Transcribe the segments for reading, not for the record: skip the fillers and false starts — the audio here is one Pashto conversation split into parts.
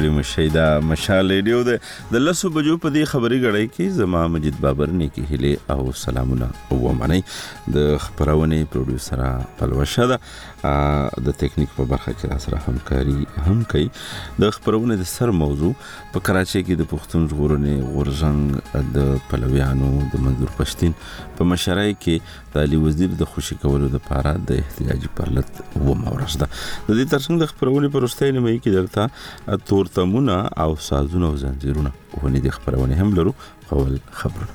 ستړي مشئ دا مشال ریډیو د 10 بجو په دې خبري غړی کې زما مجید بابر نه کې هله او سلامونه او منی د خبرونه پروډوسر پلوشه ده د ټیکنیک په برخه کې را سره همکاري هم کوي د خبرونه د سر موضوع په کراچۍ کې د پښتون ژغورنې غورځنګ د پلویانو د منظور پښتين په مشرۍ کې د علي وزیر د خوشي کولو لپاره د احتجاجي پرلط و مورز ده د دې ترڅنګ د خبرونه پروستۍ نه مې کې درته تورتمونه او سازونه او زنجیرونه ونې د خبرونه هم لرو اول خبرونه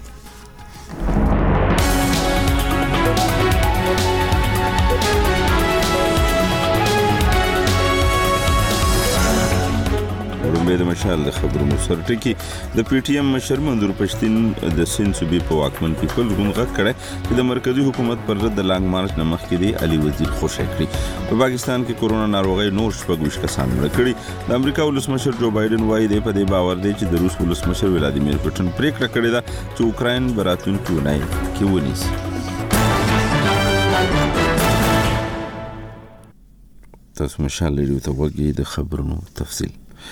د مشال د خبرونو سرټکی د پی ټی ایم مشر منظور پښتين د سین صوبې په واکمن پیپل غونغه کړه چې د مرکزی حکومت پر رد د لانګ مارچ نمخ کې دی علي وزیر خوشی کړی په پاکستان کې کورونا ناروغي نور شپږ کسان مړ کړي د امریکا ولسمشر جو بایدن وايي دی په دې باور دی چې د روس ولسمشر ولادیمیر پوتین پریکړه کړې ده چې اوکراین براتونکو نه کې ونیسي تاسو مشال لري ته وګورئ د خبرونو تفصیل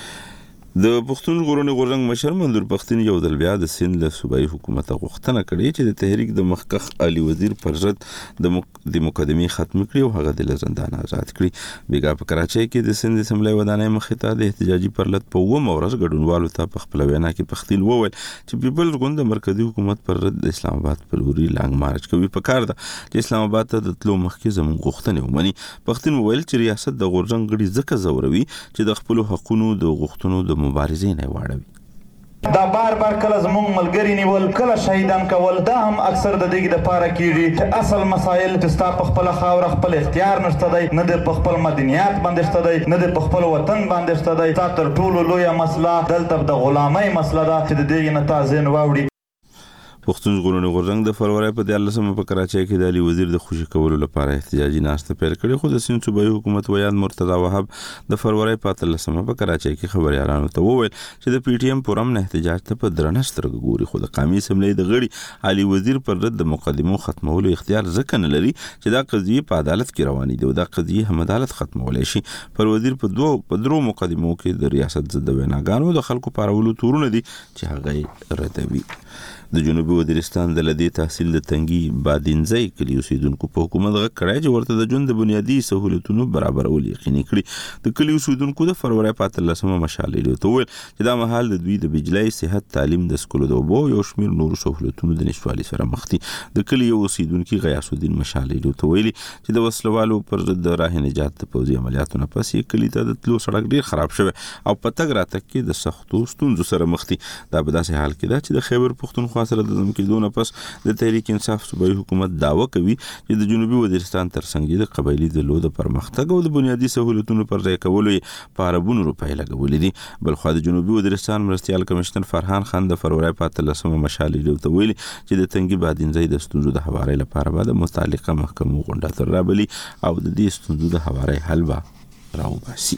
د پښتون ژغورنې غورځنګ مشر منظور پښتين یو ځل بیا د سند له صوبایي حکومت غوښتنه کړې چې د تحریک د مخکخ علي وزیر پر ضد د مقدمې ختم کړي او هغه د زندان آزاد کړي بیګا په کراچۍ کې د سند سملای ودانۍ مخې ته د احتجاجي پرلط په و مورز ګډونوالو ته په خپل وینا کې پښتين وویل چې پیپل غوند د مرکزی حکومت پر ضد د اسلام آباد په لوري لانګ مارچ کوي په کار ده چې اسلام آباد ته د تلو مخکې زموږ غوښتنې ومني پښتين وویل چې ریاست د غورځنګ غړي ځکه زوروي چې د خپل حقوقو د غوښتنو د مبارزې نه واړوي دا بار کله زموږ ملګری نیول کله شهیدان کول دا هم اکثر د دې د پاره کیږي چې اصل مسایل چې ستا په خپل خاور خپل اختیار نشته دی نه د خپل مدنیات باندې شته دی نه د خپل وطن باندې شته دی تا تر ټولو لویه مسله دلته د غلامۍ مسله ده چې د دې نه تازه واوړي پښتون ژغورنې غورځنګ د فروری په 14 په کراچۍ کې د علي وزیر د خوشي کولو لپاره احتجاجي ناشته پیل کړې خو د سین صوبایي حکومت ویان مرتضی وهاب د فروری په 13 په کراچۍ کې خبريالانو ته وویل چې د پی ټی ایم پرم نه احتجاج ته په درنښت ګوري خو د قومي اسمبلی د غړي علي وزیر پر رد د مقدمو ختمولو اختیار ځکه نه لري چې دا قضیه په عدالت کې روانې دي او دا قضیه هم عدالت ختمولای شي پر وزیر په درو مقدمو کې د ریاست ضد ویناګانو د خلکو پارولو تورونه دي چې هغه ردوي د جنوبي وزیرستان د لدی تحصیل د تنګي بادینځي کلی اوسیدونکو په حکومت غږ کړای چې ورته د ژوند د بنیادی سہولتونو برابرول یقیني کړي د کلی اوسیدونکو د فروری په 13 مشالې ته ویل چې دا مهال د دوی د بجلی صحت تعلیم د سکولو د وبو یو شمیر نور سہولتونو د نشوالي سره مخ دي د کلی اوسیدونکو غیاث الدین مشالې ته ویلي چې د وسلوالو پر ضد د راه نجات د پوځي عملیاتو نه پس یې کلی ته د تلو سړک ډیر خراب شوی او په تګ راتګ کې د سختو ستونزو سره مخ دي دا په داسې حال کې ده چې د خیبر پښتونخوا سره د ځمکېدو پس د تحریک انصاف صوبایي حکومت داوا کوي چې د جنوبي وزیرستان ترڅنګ د قبایلی د لو د پرمختګ او د بنیادی سہولتونو پر ځای کولو په اربونو روپۍ لګولې دي بل خو د جنوبي وزیرستان مرستيال کمشنر فرحان خان د فروری په 13 مشالې ته ویلي چې د تنګي بادینځي د ستونزو د حوارې لپاره به د متعلقه محکمو غونډه تر رابلی او د دې ستونزو د حوارې حل به راوباسي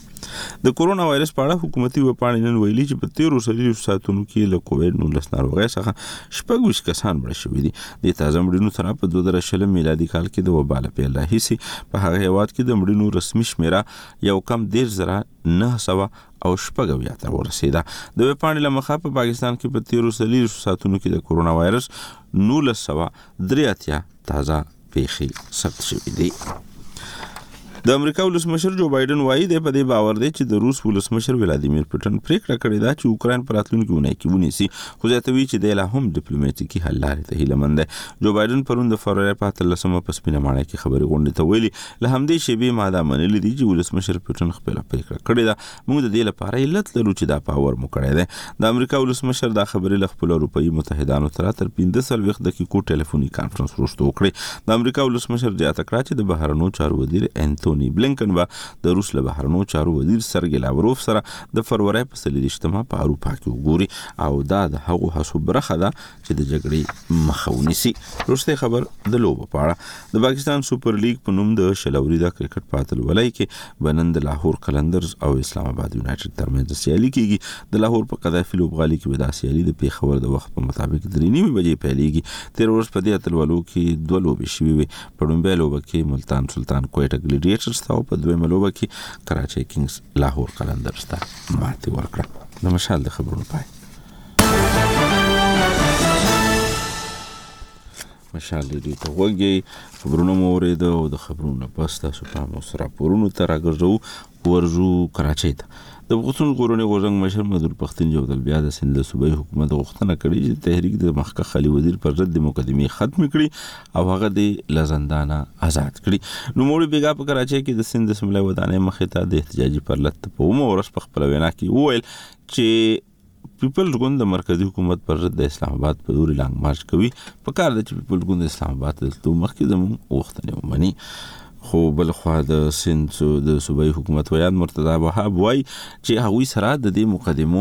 د کورونا وایرس په اړه حکومتي وپاڼې نن ویلي چې په 13 ساعتونو کې له کووډ-19 ناروغۍ څخه 26 کسان مړ شوي دي د تازه مړینو سره په 2020 میلادي کال کې د وبا له پیل راهیسې په هغه هیواد کې د مړینو رسمي شمیره یو کم 10,900 او شپږ بیا تر ورسېده د وپاڼې لمخه په پاکستان کې په 13 ساعتونو کې د کورونا وایرس 1983 تازه پیښې ثبت شوې دي د امریکا ولسمشر جو بایدن وايي د په دې باور دی چې د روس ولسمشر ولادیمیر پوتین پریکړه کړې ده چې اوکراین پر راتلونکي اونۍ کې ونیسي خو ځاتوي چې د لا هم ډیپلوماټیکي حل لارې ته هیله مند دی جو بایدن پرون د فروری په 13 په سپینه ماڼۍ کې خبري غونډه ته ویلي له همدې شیبې ماده منلې دي چې ولسمشر پوتین خپل پریکړه کړې ده موږ د دې لپاره علت لرو چې دا پاور مو کړی دی د امریکا ولسمشر دا خبري له خپل اروپאי متحدانو سره تر 15 دقیقو ټلیفوني کانفرنس وروسته وکړي د امریکا ولسمشر زیاته کړه چې د بهرنیو چارو وزیر انټونی بلنکن د روس له بهرنیو چارو وزیر سرګی لاوروف سره د فروری په 13 په اروپا کې وګوري او دا د هغو هڅو برخه ده چې د جګړې مخه ونیسي وروسته خبر د لوبو په اړه د پاکستان سوپر لیګ په نوم د شلوريدا کرکټ پاتل ولای کې بنند لاهور قلندرز او اسلام آباد یونایټډ ترمنځ سیالي کیږي د لاهور په قذافي لوبغالي کې ودا سیالي د پیښور د وخت په مطابق 3:30 بجې پیلېږي 13 ورځې په دې اتلولو کې دوه لوبې شوې وي په لومړۍ لوبه کې ملتان سلطان کوټه ګلیډیټرز مانچسټر ستا په دویمه لوبه کې کراچي کینګز لاهور قلندرز ته ماتې ورکړه. د مشال د خبرونو پای. مشال دې ته وګي خبرونه مو اورېده او د خبرونو پس تاسو په موږ راپورونو ته راګرځو ورجو کراچي ته. د پښتون ژغورنې غورځنګ مشر مدور پښتون یو ځل بیا د سند صوبایي حکومت غوښتنه کړې چې تحریک د مخکښ علي وزیر پر ضد د مقدمې ختم کړي او هغه د لزندانه آزاد کړي. نو موږ بیګا په کراچي کې د سند اسمبلی ودانې مخې ته د احتجاجي پرلط په ورځ په خپل وینا کې وویل چې پیپلز ګوند د مرکزی حکومت پر ضد د اسلام آباد په لوري لانګ مارچ کوي. په کار د چې پیپلز ګوند اسلام آباد ته مخکې زموږ غوښتنې ومني. خو بل خوا د سند د صوبایي حکومت ویان مرتضی وهاب وایي چې هغوی سره د دې مقدمو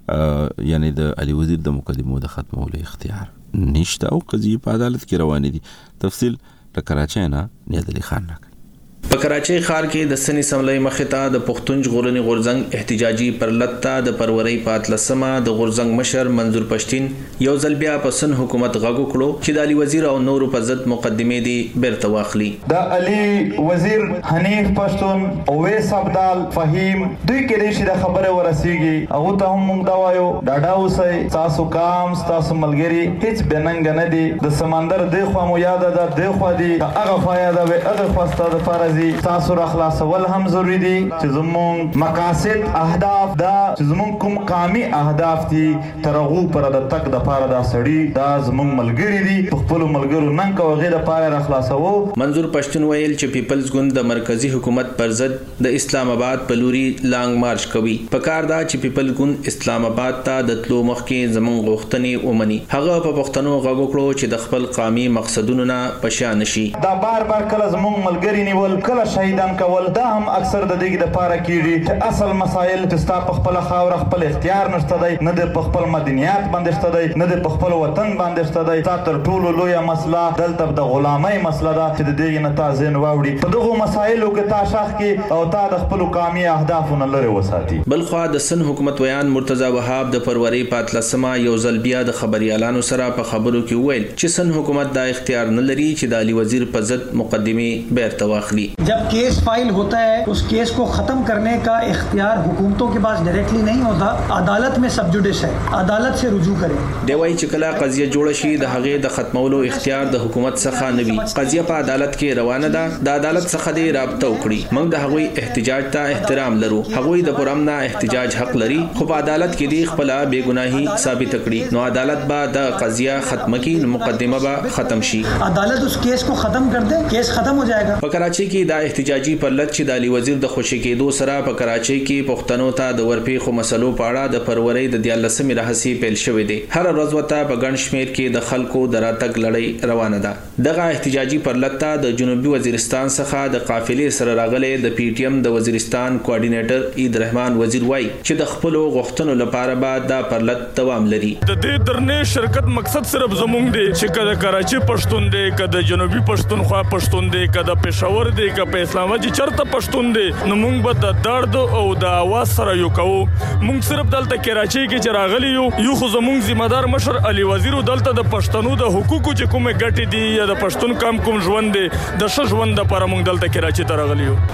یعنی د علي وزیر د مقدمو د ختمولو اختیار نشته او قضیه په عدالت کې روانې دي. تفصیل د کراچۍ نه نیاد علي خان راکړي. په کراچۍ ښار کې د سن اسمبلی مخې ته د پښتون ژغورنې غورځنګ احتجاجي پرلط ته د فروری په 13مه د غورځنګ مشر منظور پښتين یو ځل بیا په سن حکومت غږ وکړو چې د علي وزیر او نورو په ضد مقدمې دي بیرته واخلي. د علي وزیر حنیف پښتون اویس عبدال فهیم دوی کې دې د خبره ورسیږي او ته هم موږ دا وایو ډاډا اوسئ تاسو کام تاسو ملګری هیڅ بننګ نه دي. د سمندر د خوا مو یاد ده د خوا دي هغه فایده به هغه خواسته د فرض تاسو را خلاصول هم ضروری دي چې زموږ مقاصد اهداف دا چې زموږ کوم قومي اهداف دي ترغو پر د تک د پاره دا سړی دا زموږ ملګری دي په خپل ملګرو نن کو غیر پاره را خلاصو. منظور پښتون ویل چې پیپلز ګوند د مرکزی حکومت پر ضد د اسلام آباد په لوري لانګ مارچ کوي. په کار دا چې پیپلز ګوند اسلام آباد ته د تلو مخکې زموږ غوښتنې ومني. هغه په پښتنو غږ وکړو چې د خپل قومي مقصدونو نه پشان شي. دا بار کله زموږ ملګری نیول کله شهیدان کول دا هم اکثر د دې د پاره کیږي چې اصل مسائل چې ستا په خپل خاور خپل اختیار نشته دی نه د خپل مدنیات باندې شته دی نه د خپل وطن باندې شته دی. تا تر ټولو لویه مسله دلته د غلامۍ مسله ده چې د دې نه تا ځین واوړي په دغه مسایلو کې تا شاخ کې او تا د خپل قومي اهدافونو لري وساتي. بل خو د سن حکومت ویان مرتضی وهاب د فروری په 13مه یو ځل بیا د خبريالانو سره په خبرو کې ویل چې سن حکومت دا اختیار نه لري چې د علي وزیر په ضد مقدمې بیرته واخلي. जब case file होता है उस केस को खत्म करने का इख्तियार हुकूमतों के पास डायरेक्टली नहीं होता. अदालत में सब जुडिस है अदालत से रुजू करें. دی وايي چې کله قضیه جوړ شي د هغې د ختمولو اختیار د حکومت څخه نه وي. قضیه په عدالت کې روانه ده د عدالت څخه دی رابطه وکړي. موږ د هغوی احتجاج ته احترام لرو. هغوی د پرامنا احتجاج حق لري خو په عدالت کې دی خپل بے ګناهي ثابت کړي. نو عدالت به د قضیه ختم کړي مقدمه به ختم شي. عدالت اس केस को खत्म कर दे केस खत्म हो जाएगा. په کراچۍ کې د احتجاجي پرلط چې د علي وزیر د خوشی کېدو سره په کراچۍ کې پښتنو ته د ورپېښو مسلو په اړه د فروری د 14مې راهیسې پیل شوې دي. هر ورځ وته په ګڼ شمېر کې د خلکو د راتګ لړۍ روانه ده. دغه احتجاجي پرلط ته د جنوبي وزیرستان څخه د قافلې سره راغلي د پی ټی ایم د وزیرستان کوارډینیټر عید رحمان وزیر وایي چې د خپل غوښتنو لپاره به دا پرلط دوام لري. د دې درنې شرکت مقصد صرف زموږ دی چې کله کراچي پښتون دی کله جنوبي پښتونخوا پښتون دی کله پېښور دی کله اسلام آباد چرته پښتون دی نو موږ به د درد او د आवाज سره یو کوو. موږ صرف دلته کراچۍ کې چې راغلی یو خو زموږ ذمہ دار مشر علي وزیر دلته د پښتنو د حقوقو چې کومه ګټې دي یا د پښتون کوم ژوند دی د ښه ژوند لپاره موږ دلته کراچۍ ته راغلی یو.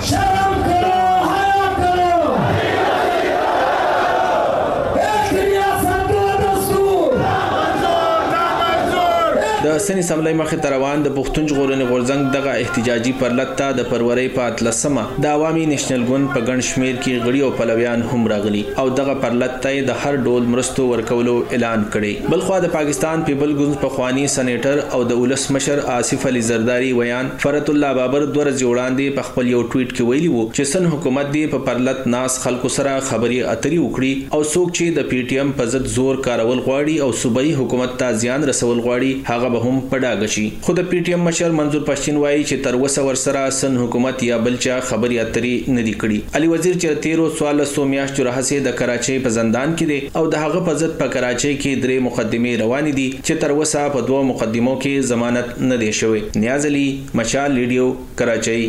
د سن اسمبلی مخې ته روان د پښتون ژغورنې غورځنګ دغه احتجاجي پرلط ته د فروری په 13مه د عوامي نېشنل ګوند په ګڼ شمېر کې غړي او پلویان هم راغلي او دغه پرلط ته د هر ډول مرستو ورکولو اعلان کړي. بلخوا د پاکستان پیپل ګوند پخوانی سېنیټر او د ولس مشر آصف علي زرداری ویان فرت الله بابر د ورځې وړاندې په خپل یو ټویټ کې ویلي وو چې سن حکومت دی په پرلط ناس خلکو سره خبري اتري وکړي او څوک چې د پی ټی ایم په ضد زور کارول غواړي او صوبایي حکومت ته زیان رسول غواړي هغه به هم پډاګ شي. خو د پی ټی ایم مشر منظور پښتين وایي چې تر وسه ورسره سن حکومت یا بلچا خبري اتري نه دی کړي. علي وزیر چې 13 میاشتو راهیسې د کراچۍ په زندان کې دی او د هغه په ضد په کراچۍ کې 3 مقدمې روانې دي چې تر وسه په 2 مقدمو کې ضمانت نه دی شوی. نیاز علي مشال ریډیو کراچۍ.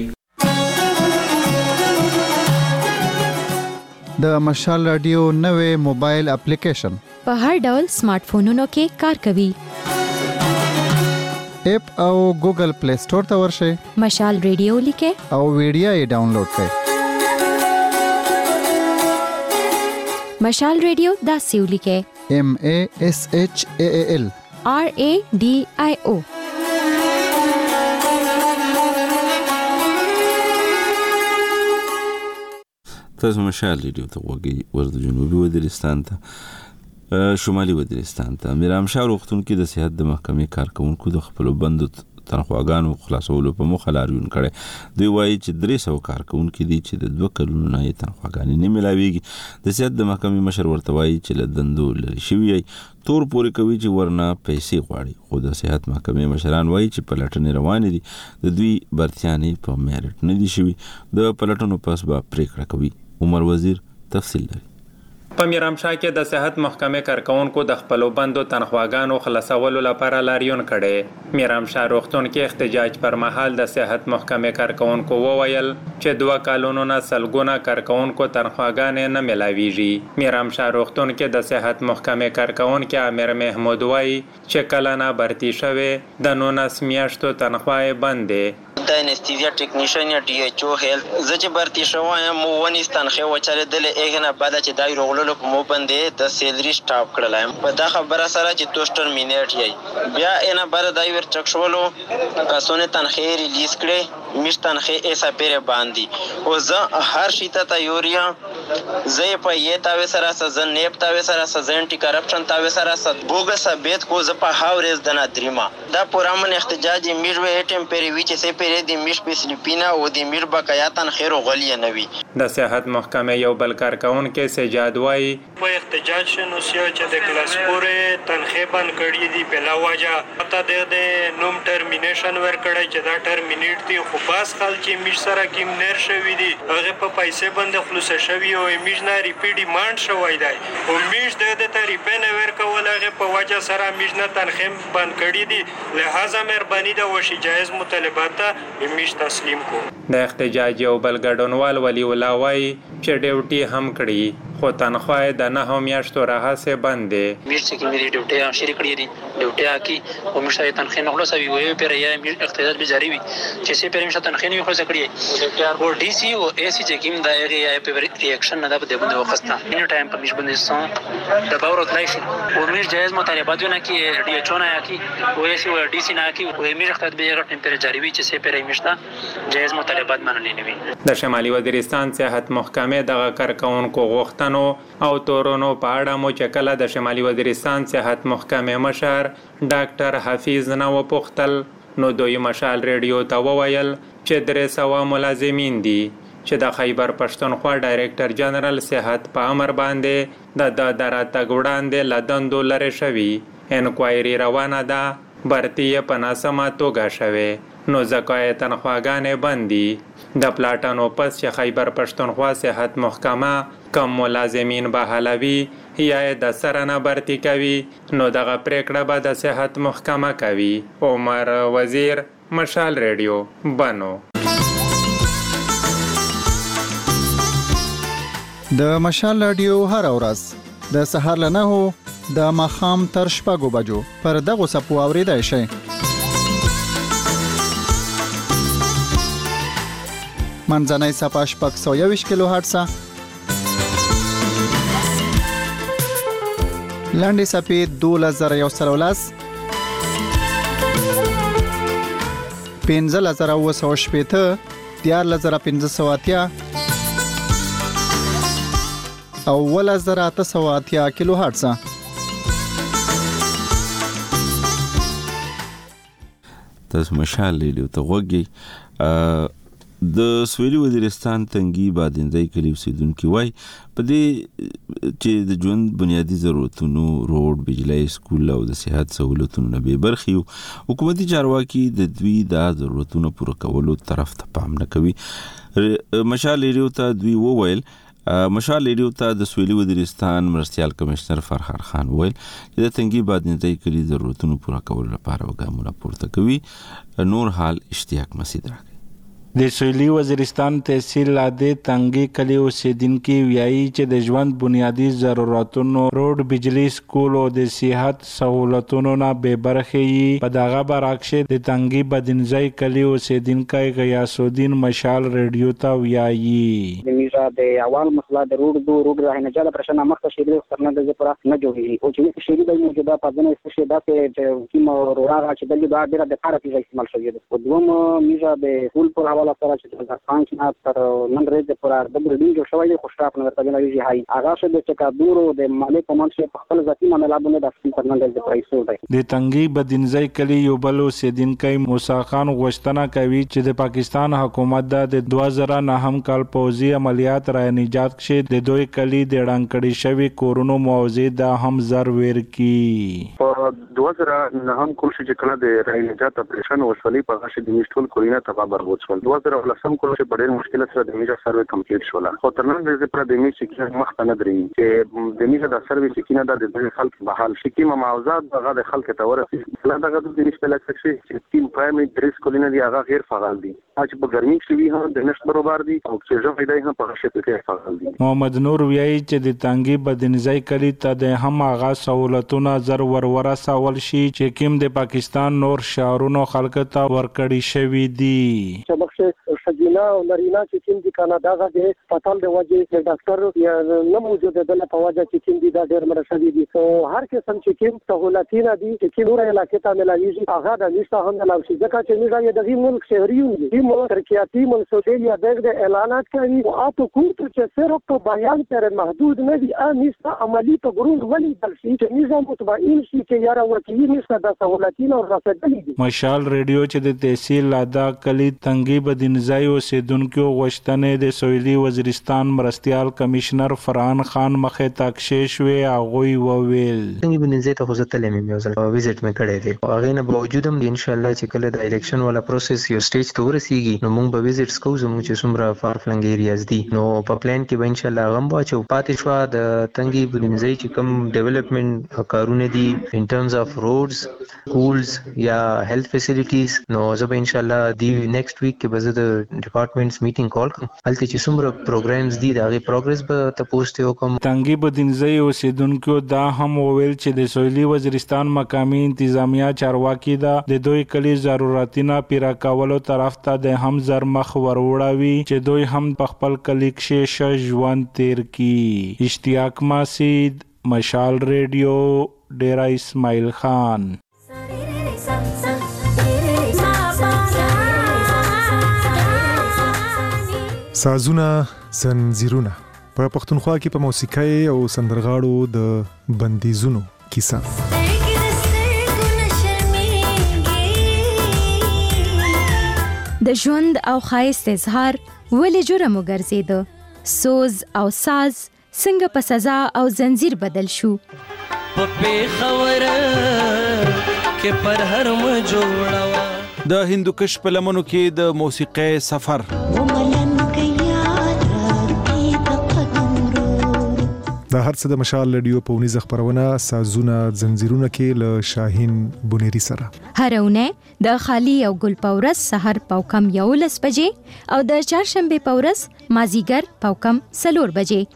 د مشال رادیو نوې موبایل اپلیکیشن په هر ډول سمارټ فونونو کې کار کوي. اپ او ګوګل پلی سٹور ته ورشئ. مشال ریډیو لیکه او ویډیو یې ډاونلوډ کړئ. مشال ریډیو داسې ولیکه MASHAAL RADIO. تاسو مشال ریډیو ته وګورئ. ورته جنوبي وزیرستان ته شمالي وزیرستان ته میرامشاه روغتون کې د صحت د محکمې کارکونکو د خپل بندو تنخواګانو خلاصولو په موخه لاریون کړي. دوی وایي چې 300 کارکونکو دي چې د 2 کلونو نه تنخواګانې نه ملاويږي. د صحت د محکمې مشر ورته وایي چې له دندو لري شوی تور پورې کوي چې ورنه پیسې غواړي. خو د صحت محکمې مشران وایي چې پلټنې روانې دي. د دوی برتیانې په میرټ نه دي شوی. د پلټنو پس به پریکړه کوي. عمر وزیر تفصیل لري. په میرامشاه کې د صحت محکمې کارکونکو د خپل بندو تنخواګانو خلاصولو لپاره لاریون کړي. میرامشاه روغتون کې احتجاج پر مهال د صحت محکمې کارکونکو وویل چې 2 کالونو نه سلګونه کارکونکو تنخواګانې نه ملاويږي. میرامشاه روغتون کې د صحت محکمې کارکونکو امیر محمود وایي چې کله نه برتی شوی د 19 میاشتو تنخواه بندې. د انستیزیا ټیکنیشن یا DHO هیلث زه چې برتی شوم مو ونی ستنخه وچاله د لهغه نه بعد چې دای رغلو په مو باندې د سیلری سټاپ کړلایم. په دا خبره سره چې توستر مینټ یې بیا نه بر دای ور چکشولو کاسونه تنخه ریلیز کړي میش تنخه ایسا پیره باندې او زه هر شي ته تیوریا زه په یې تاوي سره سزن نیپ تاوي سره سزن ټی کرپشن تاوي سره بوګه ثابت کو ز په هاورز د نادریما دا پرامن احتجاج میروه ټیم پیری وی چې سه پیری د میش په سلیپینا او د میر بقایاتن خیر غلی نوي. د صحت محکمې یو بل کارکون کې سجاد وای په احتجاج شنو سیا چې د کلاس پورې تنخې بند کړی دی په لاواجه پته د نوم ټرمینیشن ور کړی چې دا ټرمینیټ دی خو باس خل چې میش سره کیم نر شوی دی هغه په پیسې باندې خلاص شوی او میش نه ریپی ډیماند شوی دی او میش د تریبه نه ور کول هغه په وجه سره میش نه تنخې بند کړی دی. لہذا مهرباني د وشي جایز مطالبات میش تسلیم کو. د احتجاج یو بل ګډونوال ولی الله وای چې ډیوټي هم کړی خو تنخواه د 9 میاشتو راهسه بندې. میش چې مې ډیوټي شریک کړی دي ډیوټي کی او مشته تنخې نه خلاصوي وي پر یا میش اقتدار به جاری وي چې سه پر مشته تنخې نه خلاص کړی او ډي سي او اي سي چې کیم دا ایریا په ریاکشن نه ده په دې وخت نه ټایم په میش باندې سم د باور تلایشي او میش جایز مطالبات نه کی ډي اچ نه کی او اي سي او ډي سي نه کی او میش اقتدار به غټ ټمپر جاری وي چې سه پر مشته جایز مطالبات منلې نه وي. د شمالي وزیرستان صحت محکمې دغه کارکونکو غوښتنو او تورونو په اړه مو چې کله د شمالي وزیرستان صحت محکمې مشر ډاکټر حفیظ نه وپوښتل نو دوی مشال ریډیو ته وویل چې 300 ملازمین دي چې د خیبر پښتونخوا ډایریکټر جنرال صحت په امر باندې د دراتګ وړاندې لدندو لري شوی. انکوایری روانه ده برتی په ناسمه توګه شوه نو ځکه تنخواګانې بندي. د پلاټانو پس چې خیبر پښتونخوا صحت محکمه کم ملازمین بحالوي یا د سره نه برتی کوي نو دغه پریکړه به د صحت محکمه کوي. عمر وزیر مشال ریډیو بنو. د مشال رادیو هر ورځ د سهار له 9 د ماخام تر 6 بجو پر دغه سپو اوریدای شي. منځنۍ صفحه 621 کیلو هرتز، لاندې صفحه 2113 15980 14580 او 1880 کیلو هرتز. تاسو مشال ریډیو ته وګورئ. د سویلي وزیرستان تنګي بادندای کلی اوسیدونکو وای په دې چې د ژوند بنیادی ضرورتونو روډ، بجلی، سکول او د صحت سہولتونو نه به برخي حکومتي چارواکي د دوی د ضرورتونو پوره کولو طرف ته پام نه کوي. مشال ریډیو ته دوی وویل مشال ریډیو ته د سویلي وزیرستان مرستیال کمشنر فرخار خان ویل چې د تنګي بادندای کلی ضرورتونو پوره کولو لپاره وګامونه پورته کوي. نور حال اشتیاق مسعود راغی. د سویلي وزیرستان تحصیل لاده تنګي کلی اوسیدونکو ویایي چې د ژوند بنیادی ضرورتونو روډ بجلی سکول او د صحت سہولتونو نه به برخه یي په دغه برعکس د تنګي بدنځای کلی اوسیدونکو غیاث الدین مشال رادیو ته ویایي د میزه د اول مسله د روډ راهنه جاله پرشنه مخته شي د سرنه د پورا نه جوړي او چې شي د موجوده پدنه څه دا چې کیمو روغه چې د دې ډیره د کار په استعمال شوی دی او دوم میزه د فول پر حواله سره چې د پانچ نه تر نن ورځې پورې د بلډینګ جوړ شوی دی خو شټاپ نه ورته نه هي هغه څه د چکادورو د مالک په منځ په خپل ذاتي معاملاتو د افسر نن ورځې پرایسو دی د تنګي بدنځای کلی یو بل اوسیدونکو موسی خان غوښتنه کوي چې د پاکستان حکومت د 2009 کال پوځي عملیات را نجات کښې د دوی کلی د ړنګ شوی کورونو موضوع د هم زر ور کی په 2009 کال چې کله د را نجات اپریشن وشولې په هغه د میشتول کورینه تبا بربود شول 2010 کال چې په ډېر مشکل سره د میجر سروې کمپلیټ شول خو تر نن ورځې پر د میجر کې مخ ته نه درې چې د میجر د سروې سکینه د خلک بحال شي ما معاوضات دغه د خلک ته ورسي لا دغه د نشته لکه چې تیم پرایمري ډریس کولینه دی هغه غیر فعال دي چې په ګرمي کې وی هم د نشته برابر دي او چې ژوند دی هم په شپه کې فعال دي محمد نور ویایي چې د تنګي بدنځای کلی ته د هم هغه سہولتونه زر ورورا سوال شي چې کوم د پاکستان نور شهرونو خلک ته ورکړی شوی دي چې بخښه سجینا او نرینا چې کوم د کاناډا غږ پټال د وجه د ډاکټر یا نه موجود د په وجه چې کوم د ډېر مرشدي دي او هر قسم چې کوم سہولتونه دي چې نور علاقې ته ملایي هغه د نشته هم د لاوشي ځکه چې موږ د دې ملک شهريون دي موږ ترکیاتی منسوبې یا د اعلانات کوي او تاسو کوم چې صرف په بیان پر محدود نه دي نشته عملی په ګروند ولې بل شي چې نظام متباین شي چې یاره ورکی نشته د سہولتونو رسېدلې دي مشال رادیو چې د تحصیل لادا کلی تنګي بدنځای اوسیدونکو غوښتنې د سویلي وزیرستان مرستيال کمشنر فرحان خان مخه تاکشش وی اغوی وویل تنګي بدنځای ته خوځتلې مې یو ځل وزټ مې کړی دی او هغه نه باوجود هم ان شاء الله چې کله د الیکشن والا پروسس یو سټیج ته ورسیږي نو موږ به وزټس کوو زموږ چې څومره فار فلنګ ایریاز دي نو په پلان کې به ان شاء الله غم واچو پاتې شو د تنګي بدنځای چې کوم ډیولپمنٹ کارونه دي ان ټرمز اف روډز سکولز یا هیلث فیسیلیټیز نو زه به ان شاء الله دی نیکسټ ویک کې به زه د ډپارټمنټس میټینګ کال کوم هلته چې څومره پروګرامز دي دا غي پروګرس به تاسو ته کوم تنګي بدنځای اوسیدونکو دا هم وویل چې د سویلي وزیرستان مقامی انتظامیه چارواکي دا د دوی کلی ضرورتونه پیرا کولو طرف ته د هم زر مخ وروړوي چې دوی هم په خپل کلی کې ژوند تیر کی اشتیاق ماسید مشال رادیو ډیرا اسماعیل خان سازونه زنجیرونه په پښتونخوا کې په موسیقۍ او سندرغاړو د بندیزونو کیسه د ژوند او ښایست اظهار ولې جرم وګرځیده سوز او ساز څنګه په سزا او زنجیر بدل شو په خبره کې پر هر م جوړوا د هندوکش په لمنو کې د موسیقۍ سفر دا هر څه د مشال رادیو په ونیزه خبرونه سازونه زنجیرونه کې له شاهین بونيري سره هرونه د خالی او ګل پورس سحر پاوکم 11 بجې او د چهارشنبه پورس مازیګر پاوکم 4 بجې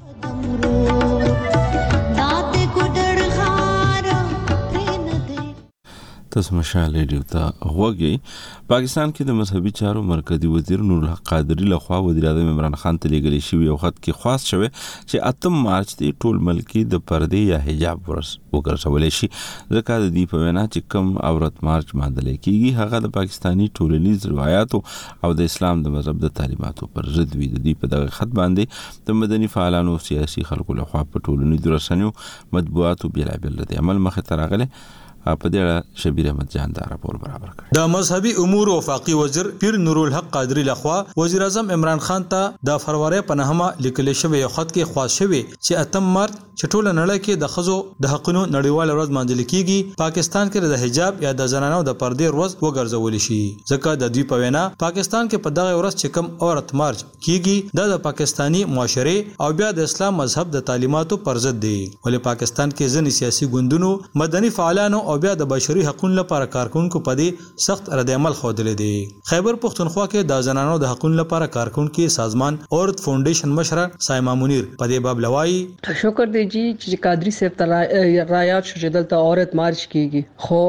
تاسو مشال رادیو ته غوږی پاکستان کې د مذهبي چارو مرکزی وزیر نور الحق قادری لخوا وزیر اعظم عمران خان ته لګل شوی یو خط کې خاص شوی چې 8 مارچ دی ټول ملکی د پردې یا حجاب وګرځول شي ځکه د دې په وینا چې کوم عورت مارچ ماندل کیږي هغه د پاکستانی ټولنیز روایتو او د اسلام د مذهب د تعلیماتو پر ضد وي د دې په دغه خط باندې د مدني فعالانو سیاسي خلکو لخوا په ټولنیز رسنیو مطبوعاتو بیلابل رد عمل مخه ترغله په دې شبیر احمد جان دا راپور برابر کړ د مذهبي امور وفاقي وزیر پیر نور الحق قادری لخوا وزیر اعظم عمران خان ته د فروری په 9 لیکل شوی یو خط کې خواص شوی چې 8 مارچ چټول نړۍ کې د خزو د حقونو نړیوال ورځ مانځل کیږي پاکستان کې د حجاب یا د زنانو د پردې ورځ وګرځول شي ځکه د دوی په وینا پاکستان کې په دغه ورځ چې کوم عورت مارچ کیږي د پاکستانی معاشره او بیا د اسلام مذهب د تعلیماتو پر ضد دی ولې پاکستان کې ځینې سیاسي ګوندونو مدني فعالانو او او بیا د بشري حقوقو لپاره کارکونکو په دې سخت رد عمل ښودلې دي. خیبر پښتونخوا کې د زنانو د حقوقو لپاره کارکونکو سازمان عورت فاونډیشن مشره سایما منیر په دې باب لوایي شکر دی جی چې قادری صاحب ته رایات شو چې دلته عورت مارچ کیږي، خو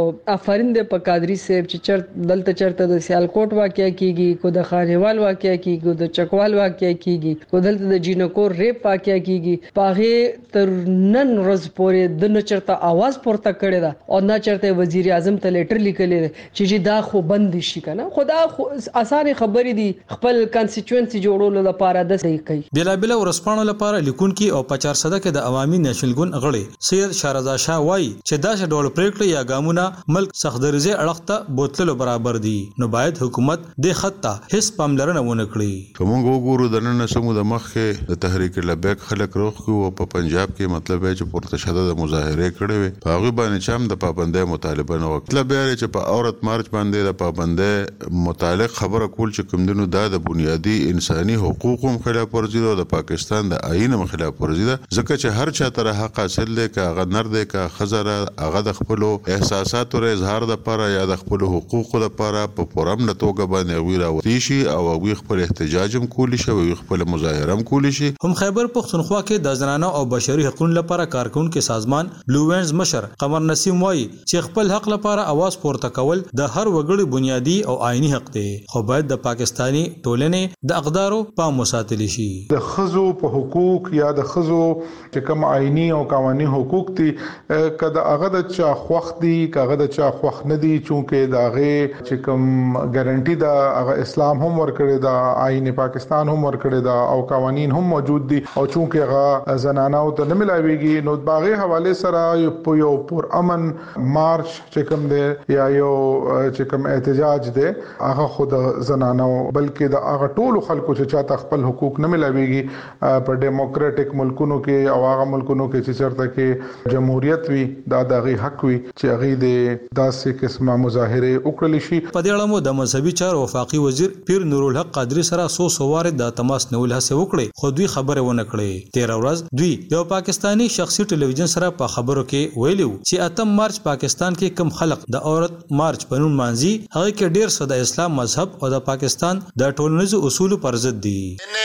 افرین د په قادری صاحب چې دلته چرته د سیالکوټ واقعیا کیږي، کو د خانیوال واقعیا کیږي، کو د چکوال واقعیا کیږي، کو دلته د جینکور ریپ واقعیا کیږي، پاغه تر نن ورځ پورې د نه چرته आवाज پورته کړی دا او نه چرته وزیر اعظم ته لیټر لیکلی چې دا خو بند شي کنه. خدا اسانه خبرې دي خپل کانسټیټوئنسي جوړولو لپاره د صحیح کوي. بلا ورسپانو لپاره لیکونکي او 50 کې د عوامي نېشنل ګوند غړي سید شارزا شاه وایي چې دا ډول پریکړه یا ګامونه ملک سختدرزه اړخته بوتللو برابر دي، نو باید حکومت د خطه هیڅ پاملرنه ونه کړي. کوم وګورو د نن سمو د مخه د تحریک لبیک خلک روخ کو په پنجاب کې مطلب چې پورته شده د مظاهره کړي وي په هغه باندې چم د پابندۍ مطالبه نه وکړه. مطلب یې چې په عورت مارچ باندې د پابندۍ متعلق خبره کول چې کوم دنو د بنیادی انساني حقوقو خلاف ورزي د پاکستان د آئین خلاف ورزي ده، ځکه چې هر چا تر حق حاصل دی که هغه نر دی که خزر هغه د خپل احساساتو اظهار د لپاره یا د خپل حقوقو لپاره په پرم نتوګه باندې ویرا وتی شي او وی خپل احتجاج هم کولی شي او خپل مظاهره هم کولی شي. هم خیبر پښتونخوا کې د زنانو او بشري حقوقو لپاره کارکونکو سازمان بلو وینز مشر قمر نسیم وایي چې خپل حق لپاره आवाज پورته کول د هر وګړي بنیادی او آئینی حق دی، خو باید د پاکستانی ټولنې د اقدارو پام وساتل شي. د خزو په حقوق یا د خزو چې کوم آئینی او قوانینی حقوق دي کله هغه د چا خوښ دي کغه د چا خوښ نه دي، چونکه دا هغه چې کوم ګارانټي دا هغه اسلام هم ورکړي دا آئین پاکستان هم ورکړي دا او قوانین هم موجود دي او چونکه هغه زنانو ته نه ملاويږي نو باغې حواله سره یو پر امن مارچ چې کوم دی یا یو چې کوم احتجاج دی هغه خود زنانو بلکې د هغه ټولو خلکو چې چاته خپل حقوق نه ملاويږي په ډیموکراټک ملکونو کې او هغه ملکونو کې چې چرته کې جمهوریت وي دا دغه حق وي چې هغه د داسې قسمه مظاهره وکړل شي. په دې اړه مو د مذهبي چارو وفاقي وزیر پیر نور الحق قادری سره سوار د تماس نیول هڅه وکړي خو دوی خبره ونه کړې. 13 ورځ دوی یو پاکستانی شخصي ټلویزیون سره په خبرو کې ویلو چې 8 مارچ پاکستان کې کم خلک د عورت مارچ پنون مانځي هغه کې ډیر څه د اسلام مذهب او د پاکستان د ټولنیزو اصولو پر ضد دي.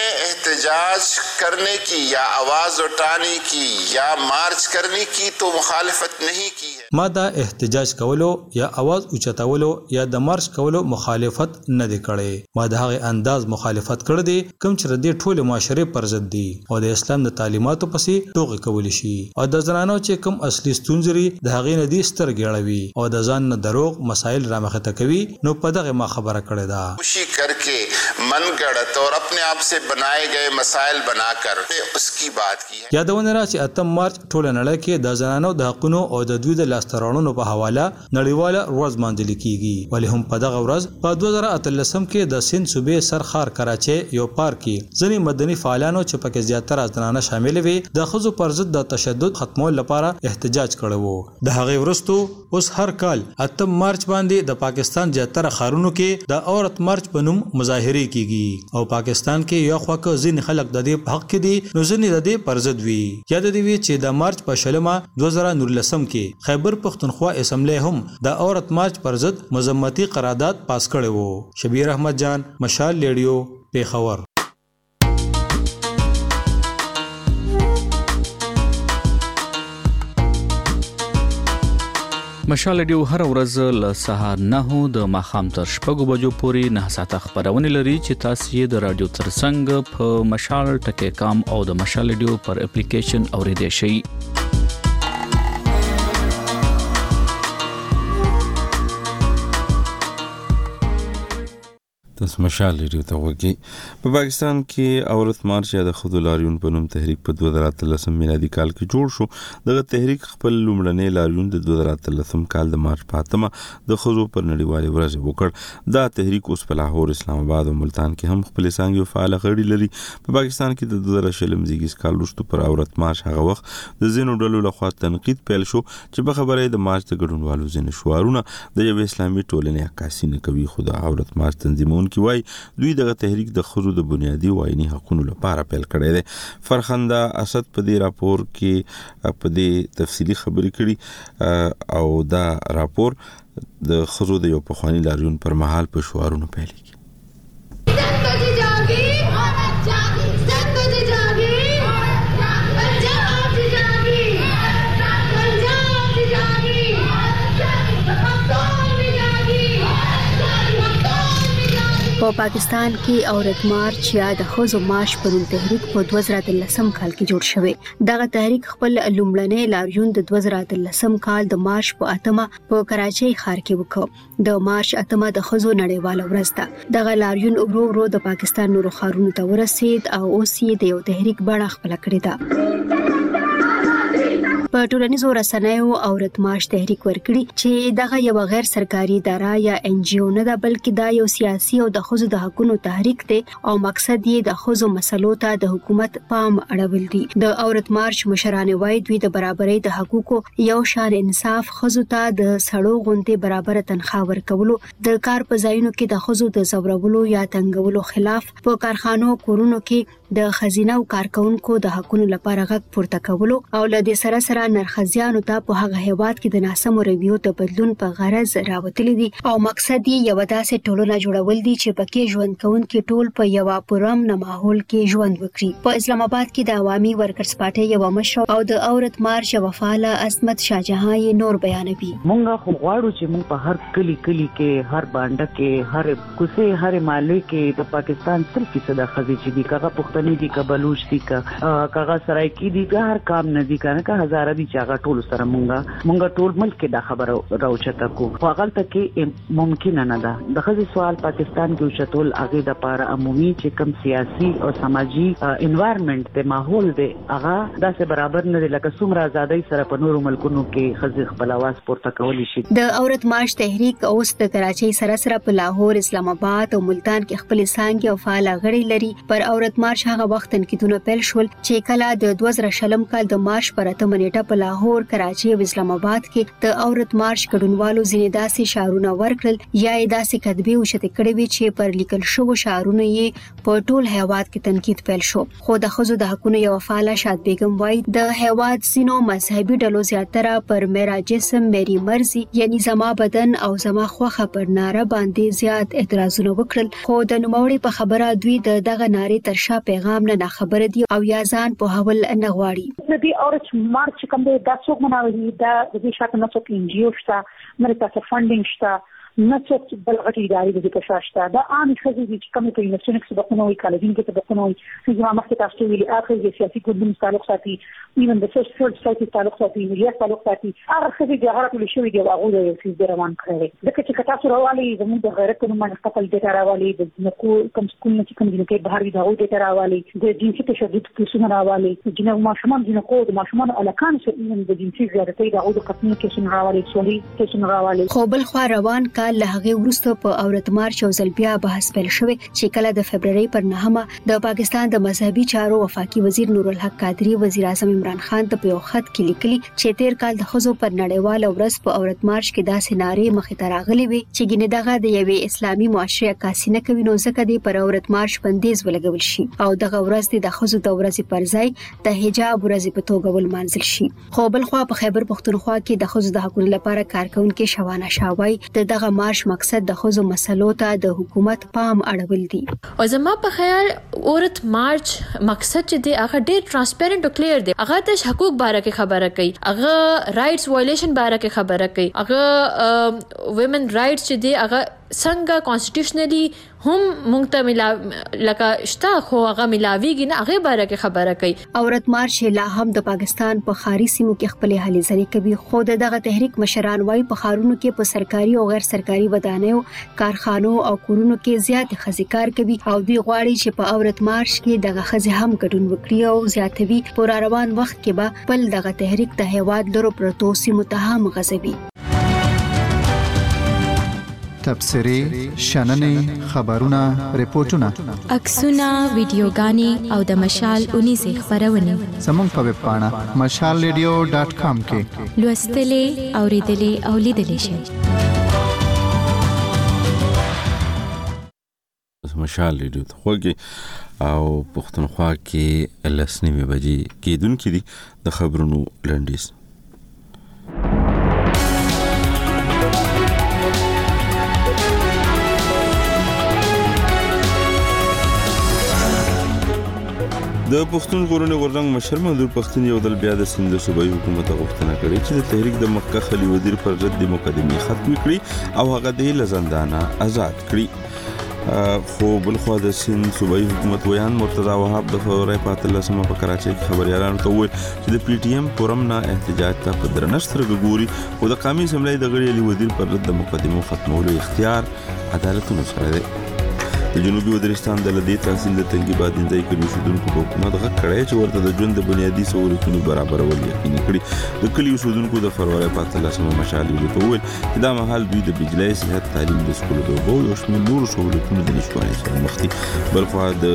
احتجاج करने की या आवाज उठाने की या मार्च करने की तो मुखालफत नहीं की है. ما دا احتجاج کولو یا आवाज اوچتولو یا د مارچ کولو مخالفت نه دی کړی، ما د هغه انداز مخالفت کړی دی کوم چې د ټولو معاشره پر ضد دي او د اسلام د تعلیماتو پسې ټوغې کول شي او د زنانو چې کوم اصلي ستونزې د هغې نه دي سترګېړوي او د ځان نه دروغ مسائل رامخته کوي نو په دغه ما خبره کړې ده. خوشی करके मनगढ़ंत और अपने आप से बनाए गए मसाइल बनाकर उसकी बात की है. یادونه را چې 8 مارچ ټول نړۍ کې د زنانو د حقوقو او د دوی د لاسترانونو په حواله نړیواله ورځ مانځل کیږي، ولی هم په دغه ورځ په 2013 کې د سند صوبې سرخار کراچي یو پارک کې ځینې مدني فعالانو چې پکې زیاتره زنانه شامل وي د خزو پر ضد د تشدد ختمول لپاره احتجاج کړی وو. د هغې وروسته اوس هر کال 8 مارچ باندې د پاکستان زیاتره ښارونو کې د عورت مارچ په نوم مظاهره کیږي او پاکستان کې یو خواکه ځینې خلک د دې حق کې دي نو ځینې د دې پر ضد وي. یاد دی چې د مارچ په شلمه 2019 کې خیبر پښتونخوا اسمبلی هم د عورت مارچ پر ضد مذمتی قرارداد پاس کړی وو. شبیر احمد جان، مشال ریډیو، پیښور. مشال ریډیو هر ورځ له سهار 9 د ماښام تر 6 بجو پورې 9 ساعته خبرونه لري چې تاسو یې د رادیو ترڅنګ په مشال ټکی کام او د مشال ریډیو پر اپلیکیشن اوریدئ شئ. تاسو مشال ریډیو ته وګورئ. په پاکستان کې عورت مارچ یا د خود لاریون په نوم تحریک په 2013 میلادي کال کې جوړ شو. دغه تحریک خپل لومړنی لاریون د 2013 کال د مارچ په 8مه د خزو پر نړیوالې ورځ وکړ. دا تحریک اوس په لاهور، اسلام آباد او ملتان کې هم خپل څنګه فعال غړي لري. په پاکستان کې د 2000 زیږیز کال وروسته پر عورت مارچ هغه وخت د زینو ډلو لخوا تنقید پیل شو چې په خبره د مارچ د ګډونوالو ځینې شعارونه د یو اسلامي ټولنې عکاسي نه کوي، خو د عورت مارچ تنظیمون لیکونکي وایي دوی دغه تحریک د ښځو د بنیادي او آئیني حقوقو لپاره پیل کړی دی. فرخنده اسد په دې راپور کې په دې تفصیلی خبرې کړي او دا راپور د ښځو د یو پخواني لاریون پر مهال په شعارونو پیل کړي. په پاکستان کې عورت مارچ یا د ښځو مارچ پر تحریک په 2013 کال کې جوړ شوی. دغه تحریک خپل لومړنی لاریون د 2013 کال د مارچ په 8 په کراچۍ ښار کې وکړ. د مارچ 8 د ښځو نړیواله ورځ ده. دغه لاریون ورو ورو د پاکستان نورو ښارونو ته ورسید او اوس یې د یو تحریک بڼه خپل کړې ده. په ټولنیزو رسنیو عورت مارچ تحریک ورکړي چې دغه یو غیر سرکاري اداره یا ان جی او نه ده، بلکې دا یو سیاسي او د ښځو د حقوقو تحریک دی او مقصد یې د ښځو مسلو ته د حکومت پام اړول دي. د عورت مارچ مشران وايي دوی د برابرۍ د حقوقو یو شان انصاف، ښځو ته د سړو غونډې برابر تنخواه ورکولو، د کار په ځایونو کې د ښځو د زورولو یا تنګولو خلاف، په کارخانو کورونو کې د خزینه او کارکونکو د حقوقو لپاره غږ پورته کولو او له دې سره سره نرخزیانو ته په هغه هیواد کې د ناسمو رویو د بدلون په غرض راوتلي دي او مقصد یې یو داسې ټولنه جوړول دي چې پکې ژوند کوونکي ټول په یو پرامن ماحول کې ژوند وکړي. په اسلام آباد کې د عوامي ورکرز پارټي یو مشر او د عورت مارچ وفاله عصمت شاهجهان یې نور بیانوي. مونږ خو غواړو چې مونږ په هر کلی کې، هر بانډه کې، هر کوڅه، هر محله کې د پاکستان 100% خزي چې دي، کغه پښتني دي، کغه بلوچ دي، کغه سرایکی دي، هر کام نه دي کنه که هزار دي چې هغه ټول سره مونږ ټول ملک کې دا خبره راوچته کو. خو هغه ته کې ممکن نه ده. د خزي سوال پاکستان کې اوچتول هغه د لپاره عمومي چې کم سیاسي او سماجی انوایرنمنت د ماحول دی هغه داسې برابر نه دی لکه څومره ازادۍ سره په نورو ملکونو کې خزي خپل आवाज پورته کولی شي. د عورت مارچ تحریک اوس د کراچۍ سره سره په لاهور، اسلام آباد او ملتان کې خپل څانګې او فعال غړي لري. پر عورت مارچ هغه وخت تنقیدونه پیل شول چې کله د 2000 کال د مارچ پر 8 نیټه په لاهور، کراچۍ او اسلام آباد کې د عورت مارچ ګډونوالو ځینې داسې شعارونه ورکړل یا داسې کتبې وشته کړې وي چې پر لیکل شوو شعارونه یې په ټول هیواد کې تنقید پیل شو. خو د ښځو د حقوقو یو فعال شاد بیگم وایي د هیواد سینو مذهبي ډلو زیاتره پر میرا جسم میری مرزي یعنی زما بدن او زما خوخه پر ناره باندې زیات اعتراضونه وکړل. خو د نوموړي په خبره دوی دغه نارې تر شا پیغام نه خبره دي او یا ځان په حول نه غواړي. د دې عورت مارچ کوم د څوک مناوي دا د دې شاته نه څوک ان جی او شته، مرته څه فاندینګ شته، نه څوک بل غټي ادارې د دې کشاشته. دا عام خزي چې کوم په یونیورسيټي کې سبقونه وي، کالجین کې سبقونه وي، چې زما مخکې تاسو ویلي اخر د سیاسي ګوندونو تعلق ساتي، ایون د سوشل سايټي تعلق ساتي، میډیا تعلق ساتي. هغه خزي د هغه ټول شوی دی او هغه د یو څه روان کړی. ځکه چې تاسو راوالي زموږ د غیرت په نوم خپل ډیټا راوالي، د نکو کوم سکول نه چې کوم د کې بهر د هغه ډیټا راوالي، د جنسي تشدد کیسونه راوالي، د جنو ماشومان د نکو د ماشومان الکان چې ایون د جنسي زیاتې د هغه د قتل کیسونه راوالي، سولي کیسونه راوالي. خو بل خو روان کال له هغه ورسته په عورت مارچ او زلبیا بحث پیل شوی چې کله د فبرवरी پر 9 د پاکستان د مذهبي چارو وفاقي وزیر نور الحق قادری وزیر اعظم عمران خان ته په خط کې لیکلي چې تیر کال د ښځو پر نړیواله ورځ په عورت مارچ کې داسې نارې مخې ته راغلي وي چې ګینه دغه د یوې اسلامي معاشره عکاسي نه کوي، نو ځکه د پر عورت مارچ بندیز ولګول شي او دغه ورځ د ښځو د ورځې پر ځای د حجاب ورځ په توګه ولمانځل شي. خو بل خو په خیبر پختونخوا کې د ښځو د حقوقو لپاره کارکونکو شوانه شاوای دغه مارچ مقصد د ښځو مسلو ته د حکومت پام اړول دي. او زما په خیال عورت مارچ مقصد چې دی هغه ډیر ترانسپیرنت او کلیر دی. هغه د حقوق باره کې خبره کوي، هغه رائټس وایلیشن باره کې خبره کوي، هغه ویمن رائټس چې دی هغه څنګه کانسټیټیوشنلی هم مونږ ته لکه شته خو هغه ملاویږي نه، هغه باره کې خبره کوي. عورت مارچ لا هم د پاکستان په خاري سیمو کې خپل هلې ځلې کوي. خو دغه تحریک مشران وايي په خارونو کې په سرکاري او غیر سرکاري ودانیو، کارخانو او کورونو کې زیات خزي کار کوي او دوی غواړي چې په عورت مارچ کې دغه خزي هم ګډون وکړي او زیاتوي. پر روان وخت کې به بل دغه تحریک د هیواد لرو پروتو سیمو ته هم غځوي. تبصرې، شننې، خبرونه، ریپورتونه، عکسونه، ویډیوګانې او د مشال 19 خبرونه زموږ په ویب پاڼه mashalradio.com کې لوستلې، اوریدلې او لیدلې شئ. مشال ریډیو ته خوږی او پښتونخوا کې لسنیمه بجې کېدونکې دي د خبرونو لنډیز. د پښتون ژغورنې غورځنګ مشر منظور پښتون یو ځل بیا د سند صوبایي حکومت غوښتنه کړې چې د تحریک د مخکښ علي وزیر پر ضد د مقدمې ختم کړي او هغه د لزندانه آزاد کړي. خو بل خو د سند صوبایي حکومت ویان مرتضی وهاب د فبرवरी 15 په کراچۍ کې خبريالانو ته وویل چې د پی ټی ایم فورم نه احتجاج ته په درنښت سره ګوري او د قومي اسمبلی د غړي علي وزیر پر ضد د مقدمو ختمولو اختیار عدالتونو سره دی. د جنوبي وزیرستان د لدې تحصیل د تنګي باد انځای کړي اوسیدونکو په حکومت غږ کړی چې ورته د ژوند د بنیادي سہولتونو برابرول یقیني کړي. د کلي اوسیدونکو د فبرवरी 15 مشالې ته وویل چې دا مهال دوی د بجلی، صحت، تعلیم، د سکولو د اوبو او شمېر نورو سہولتونو د نشتوالي سره مخ دي. بلخوا د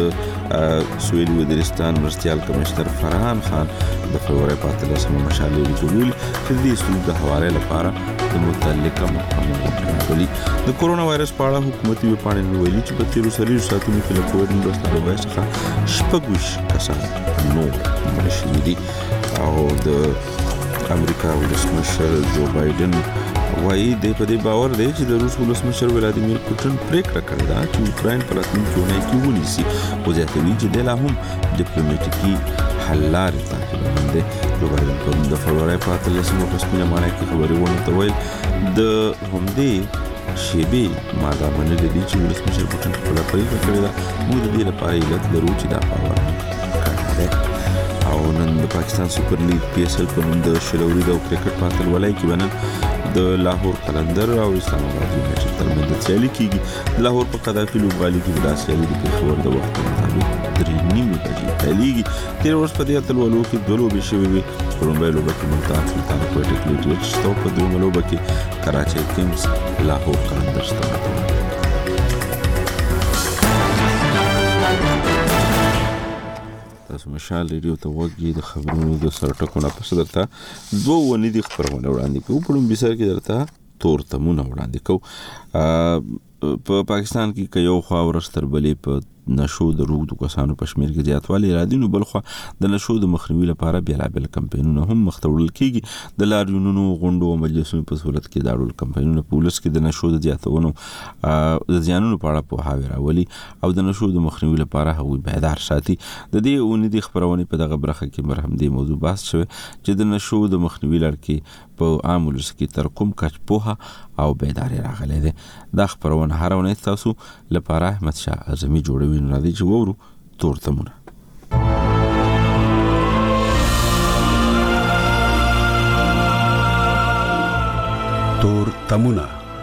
سویلي وزیرستان مرستیال کمشنر فرحان خان د فبرवरी 15 مشالې ته ویل چې دې ستونزې د حواله لپاره د متعلقه محکمو غوښتنه. د کورونا وایرس په اړه حکومتي ویبپاڼې ویلي چې په تیرو سلیو ساعتونو کې له کووډ 19 وایرس څخه 26 کسان نور مړ شوي دي. او د امریکا ولسمشر جو بایدن وایي د په دې باور دی چې د روس ولسمشر ولادیمیر پوتین پریکړه کړې ده چې اوکراین په راتلونکي اونۍ کې ونیسي او زیاتوي چې د لا هم ډیپلوماټیکي حل لارې تعقیبوي. جو بایدن په د فبرवरी 15 په سپینه ماڼۍ کې خبرې ونه ویل د همدې شیبې ماده منلې دي چې ولسمشر پوتین خپله پریکړه کړې ده. موږ د دې لپاره علت لرو چې دا باور کړی دی. او نن د پاکستان سوپر لیګ پی اس ال په نوم د شلوري د کرکټ په اتلولۍ کې بنن د لاهور قلندر او اسلام آباد یونایټډ ترمنځ سیالي کیږي. لاهور په قذافي لوبغالي کې د سیالي د پیښور د وخت مطابق 3:30 بجې پیلېږي. تیر ورځ په دې اتلولو کې دوه لوبې شوې وې. په لومړۍ لوبه کې ملتان سلطان کوټه کلیټ او په دویمه لوبه کې کراچۍ کینګز لاهور قلندر سره مشال ریډیو ته وګورئ. د خبرونو د سرټکونه په صدر ته دوه ونې د خبرونه وړاندې کوو. په لومړي سر کې درته تورتمونه وړاندې کوو. په پاکستان کې یو خوا ورستر بلې په نشو د روغ کسانو په شمیر کې زیاتوالی را دي. نو بل خو د نشو د مخنیوي لپاره بیلابل کمپاینونه هم مخ ته وړل کیږي. د لاریونونو غونډو او مجلسونو په صورت کې دا ډول کمپاینونه په ولس کې د نشو د زیاتونو د زیانونو په اړه پوهاوی راولي او د نشو د مخنیوي لپاره هغوی بیدار ساتي. د دې اونۍ د خبرونه په دغه برخه کې مرهم دې موضوع بحث شوی چې د نشو د مخنیوي لپاره کې په عام ولس کې تر کوم کچ پوها او بیداری راغلی دی. دا خبرونه هر ونه تاسو لپاره احمد شاه اعظمي جوړوي. نو راځي چې وورو تورتمونه. تورتمونه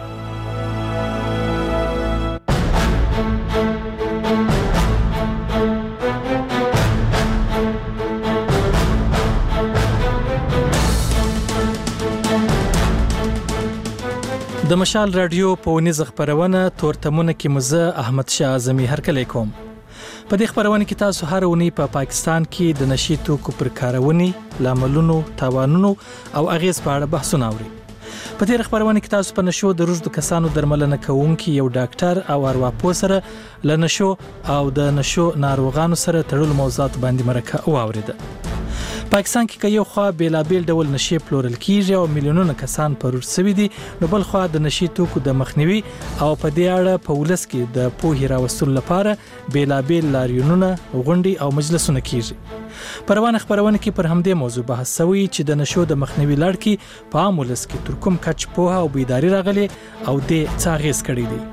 د مشال رادیو په ونیز خبرونه تورتمونه کې مزه احمد شاه اعظمي هرکلی کوم. په دې خبرونه کې تاسو هر ونی په پاکستان کې د نشي توکو پر کارونې، لاملونو، تاوانونو او اغیز په اړه بحثونه اورئ. په دې خبرونه کې تاسو په نشو د روزو کسانو درملنه کوونکي یو ډاکټر او ارواپوه سره لنشو او د نشو ناروغانو سره تړل موضوعات باندې مرکه واوریده. پاکستان کې یو خوا بیلابیل ډول نشي پلورل کیږي او میلیونونه کسان پرور سوي دي. نو بل خوا د نشي توکو د مخنیوي او په دې اړه په ولس کې د پوهې راوستلو لپاره بیلابیل لاریونونه، غونډې او مجلسونه کیږي. پروانه خبرونه کې پر همدې موضوع بحث شوی چې د نشو د مخنیوي لړ کې په عام ولس کې تر کوم کچ پوهه او بیداری راغلي او د څه اغیز کړی دی.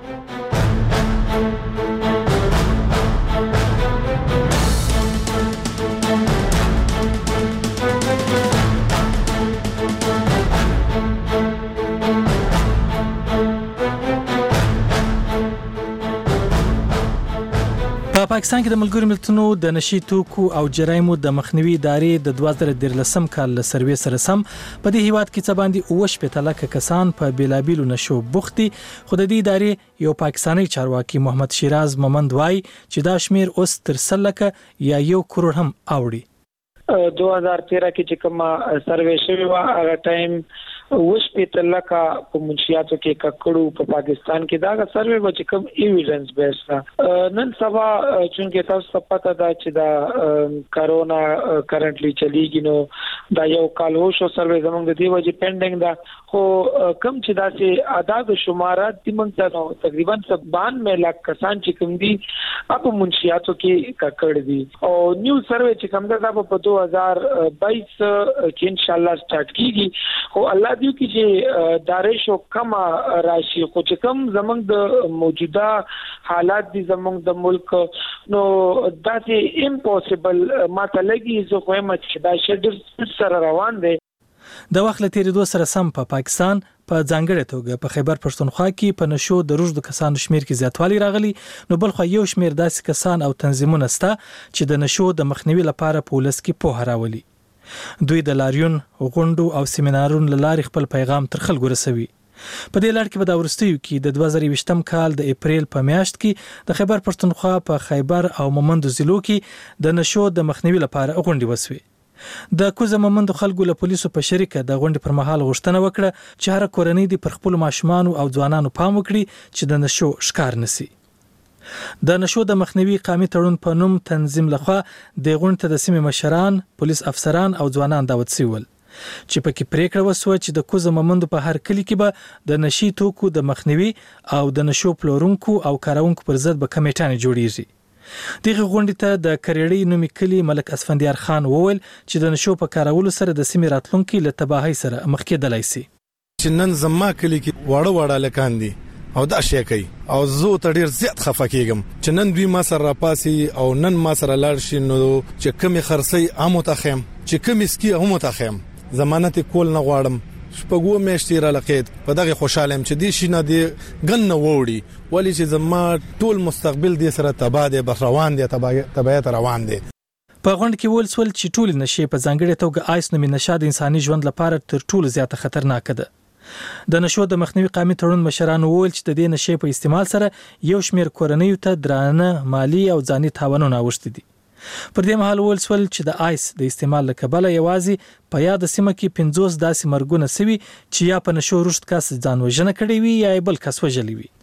په پاکستان کې د ملګرو ملتونو د نشي توکو او جرایمو د مخنیوي ادارې د 2013 کال له سروې سره سم په دې هیواد کې څه باندې 90 لک کسان په بیلابیلو نشو بوختي. خو د دې ادارې یو پاکستاني چارواکي محمد شیراز مومند وایي چې دا شمیر اوس تر 100 لک یا 1 کروڑ هم اوړي. 2013 کې چې کوم سروې شوی و هغه ټایم وش په تلکا په منشیاتو کې ککړو په پاکستان کې دا سروې و چې کوم ایویډنس بیس نن سبا چې تاسو پته ده چې دا کرونا کرنټلی چلیږي نو دا یو کال هو شو سروې زموږ د دی وجه پینډینګ دا خو کم چې دا چې اعداد شمارات د موږ ته تقریبا 92 لک کسان چې کوم دي په منشیاتو کې ککړ دي او نیو سروې چې کوم دا په 2022 کې ان شاء الله سٹارټ کیږي خو الله دې کې چې داریشو کم راشي خو چې کوم زموږ د موجوده حالات دي زموږ د ملک نو دا چې امپوسیبل ماته لګي زه خو هم چې دا شډر سره روان دي د وخت له تیریدو سره سم په پاکستان په ځانګړې توګه په خیبر پښتونخوا کې په نشو د روج د کسانو شمیر کې زیاتوالی راغلی نو بل خو یو شمیر داسې کسان او تنظیمونه سته چې د نشو د مخنیوي لپاره په ولس کې پوهه راولي دوی د لاریون غونډو او سیمینارونو لارې خپل پیغام تر خلکو رسوي په دې لړ کې په دا وروستیو کې د 2020م کال د اپریل په میاشت کې د خیبر پښتونخوا په خیبر او مومند ضلعو کې د نشو د مخنیوي لپاره غونډې وسوي د کوزه مومند خلکو له پولیسو په شریکه د غونډې پر مهال غوښتنه وکړه چې هر کورنۍ دی پر خپل ماشومان او ځوانانو پام وکړي چې د نشو ښکار نسی د نشو د مخنیوي قومي تړون په نوم تنظیم لخوا د غونډې ته د سیمې مشران پولیس افسران او ځوانان دعوت شول چې پکې پریکړه وسوه چې د کوزه مومند په هر کلی کې به د نشي توکو د مخنیوي او د نشو پلورونکو او کارونکو پر ضد به کمیټانې جوړیږي دغه غونډې ته د کریړی نومي کلی ملک اسفندیار خان وویل چې د نشو په کارولو سره د سیمې راتلونکي له تباہي سره مخ کېدلای شي چې نن زما کلی کې وړه لکان دي او دا شي کوي او زه ته ډیر زیات خفه کېږم چې نن دوی ما سره راپاسي او نن ما سره لاړ شي نو چې کمی خرسي امو ته خیم چې کمی سکی امو ته خیم ضمانت کول نه غواړم شپږو میاشتې را لقید په دغه خوشاله چې دې شي نه دی ګن نه ووري ولی چې زما ټول مستقبل دې سره تباہ دی بس روان دی تباہ روان دی په غونډه کې ول سول چې ټول نشي په ځانګړي توګه آیس نومي نشه د انساني ژوند لپاره تر ټولو زیاته خطرناک ده د نشو د مخنیوي قومي تړون مشرانو وویل چې د دې نشي په استعمال سره یو شمیر کورنۍ ته درانه مالی او ځاني تاوانونه اوښتي دي پر دې مهال ول سول چې د آیس د استعمال لکبله یوازې په یاد سیمه کې 50 داسې مرګونه سوي چې یا په نشو رشد کس ځان وژنه کړې وي یا بل کس وژلی وي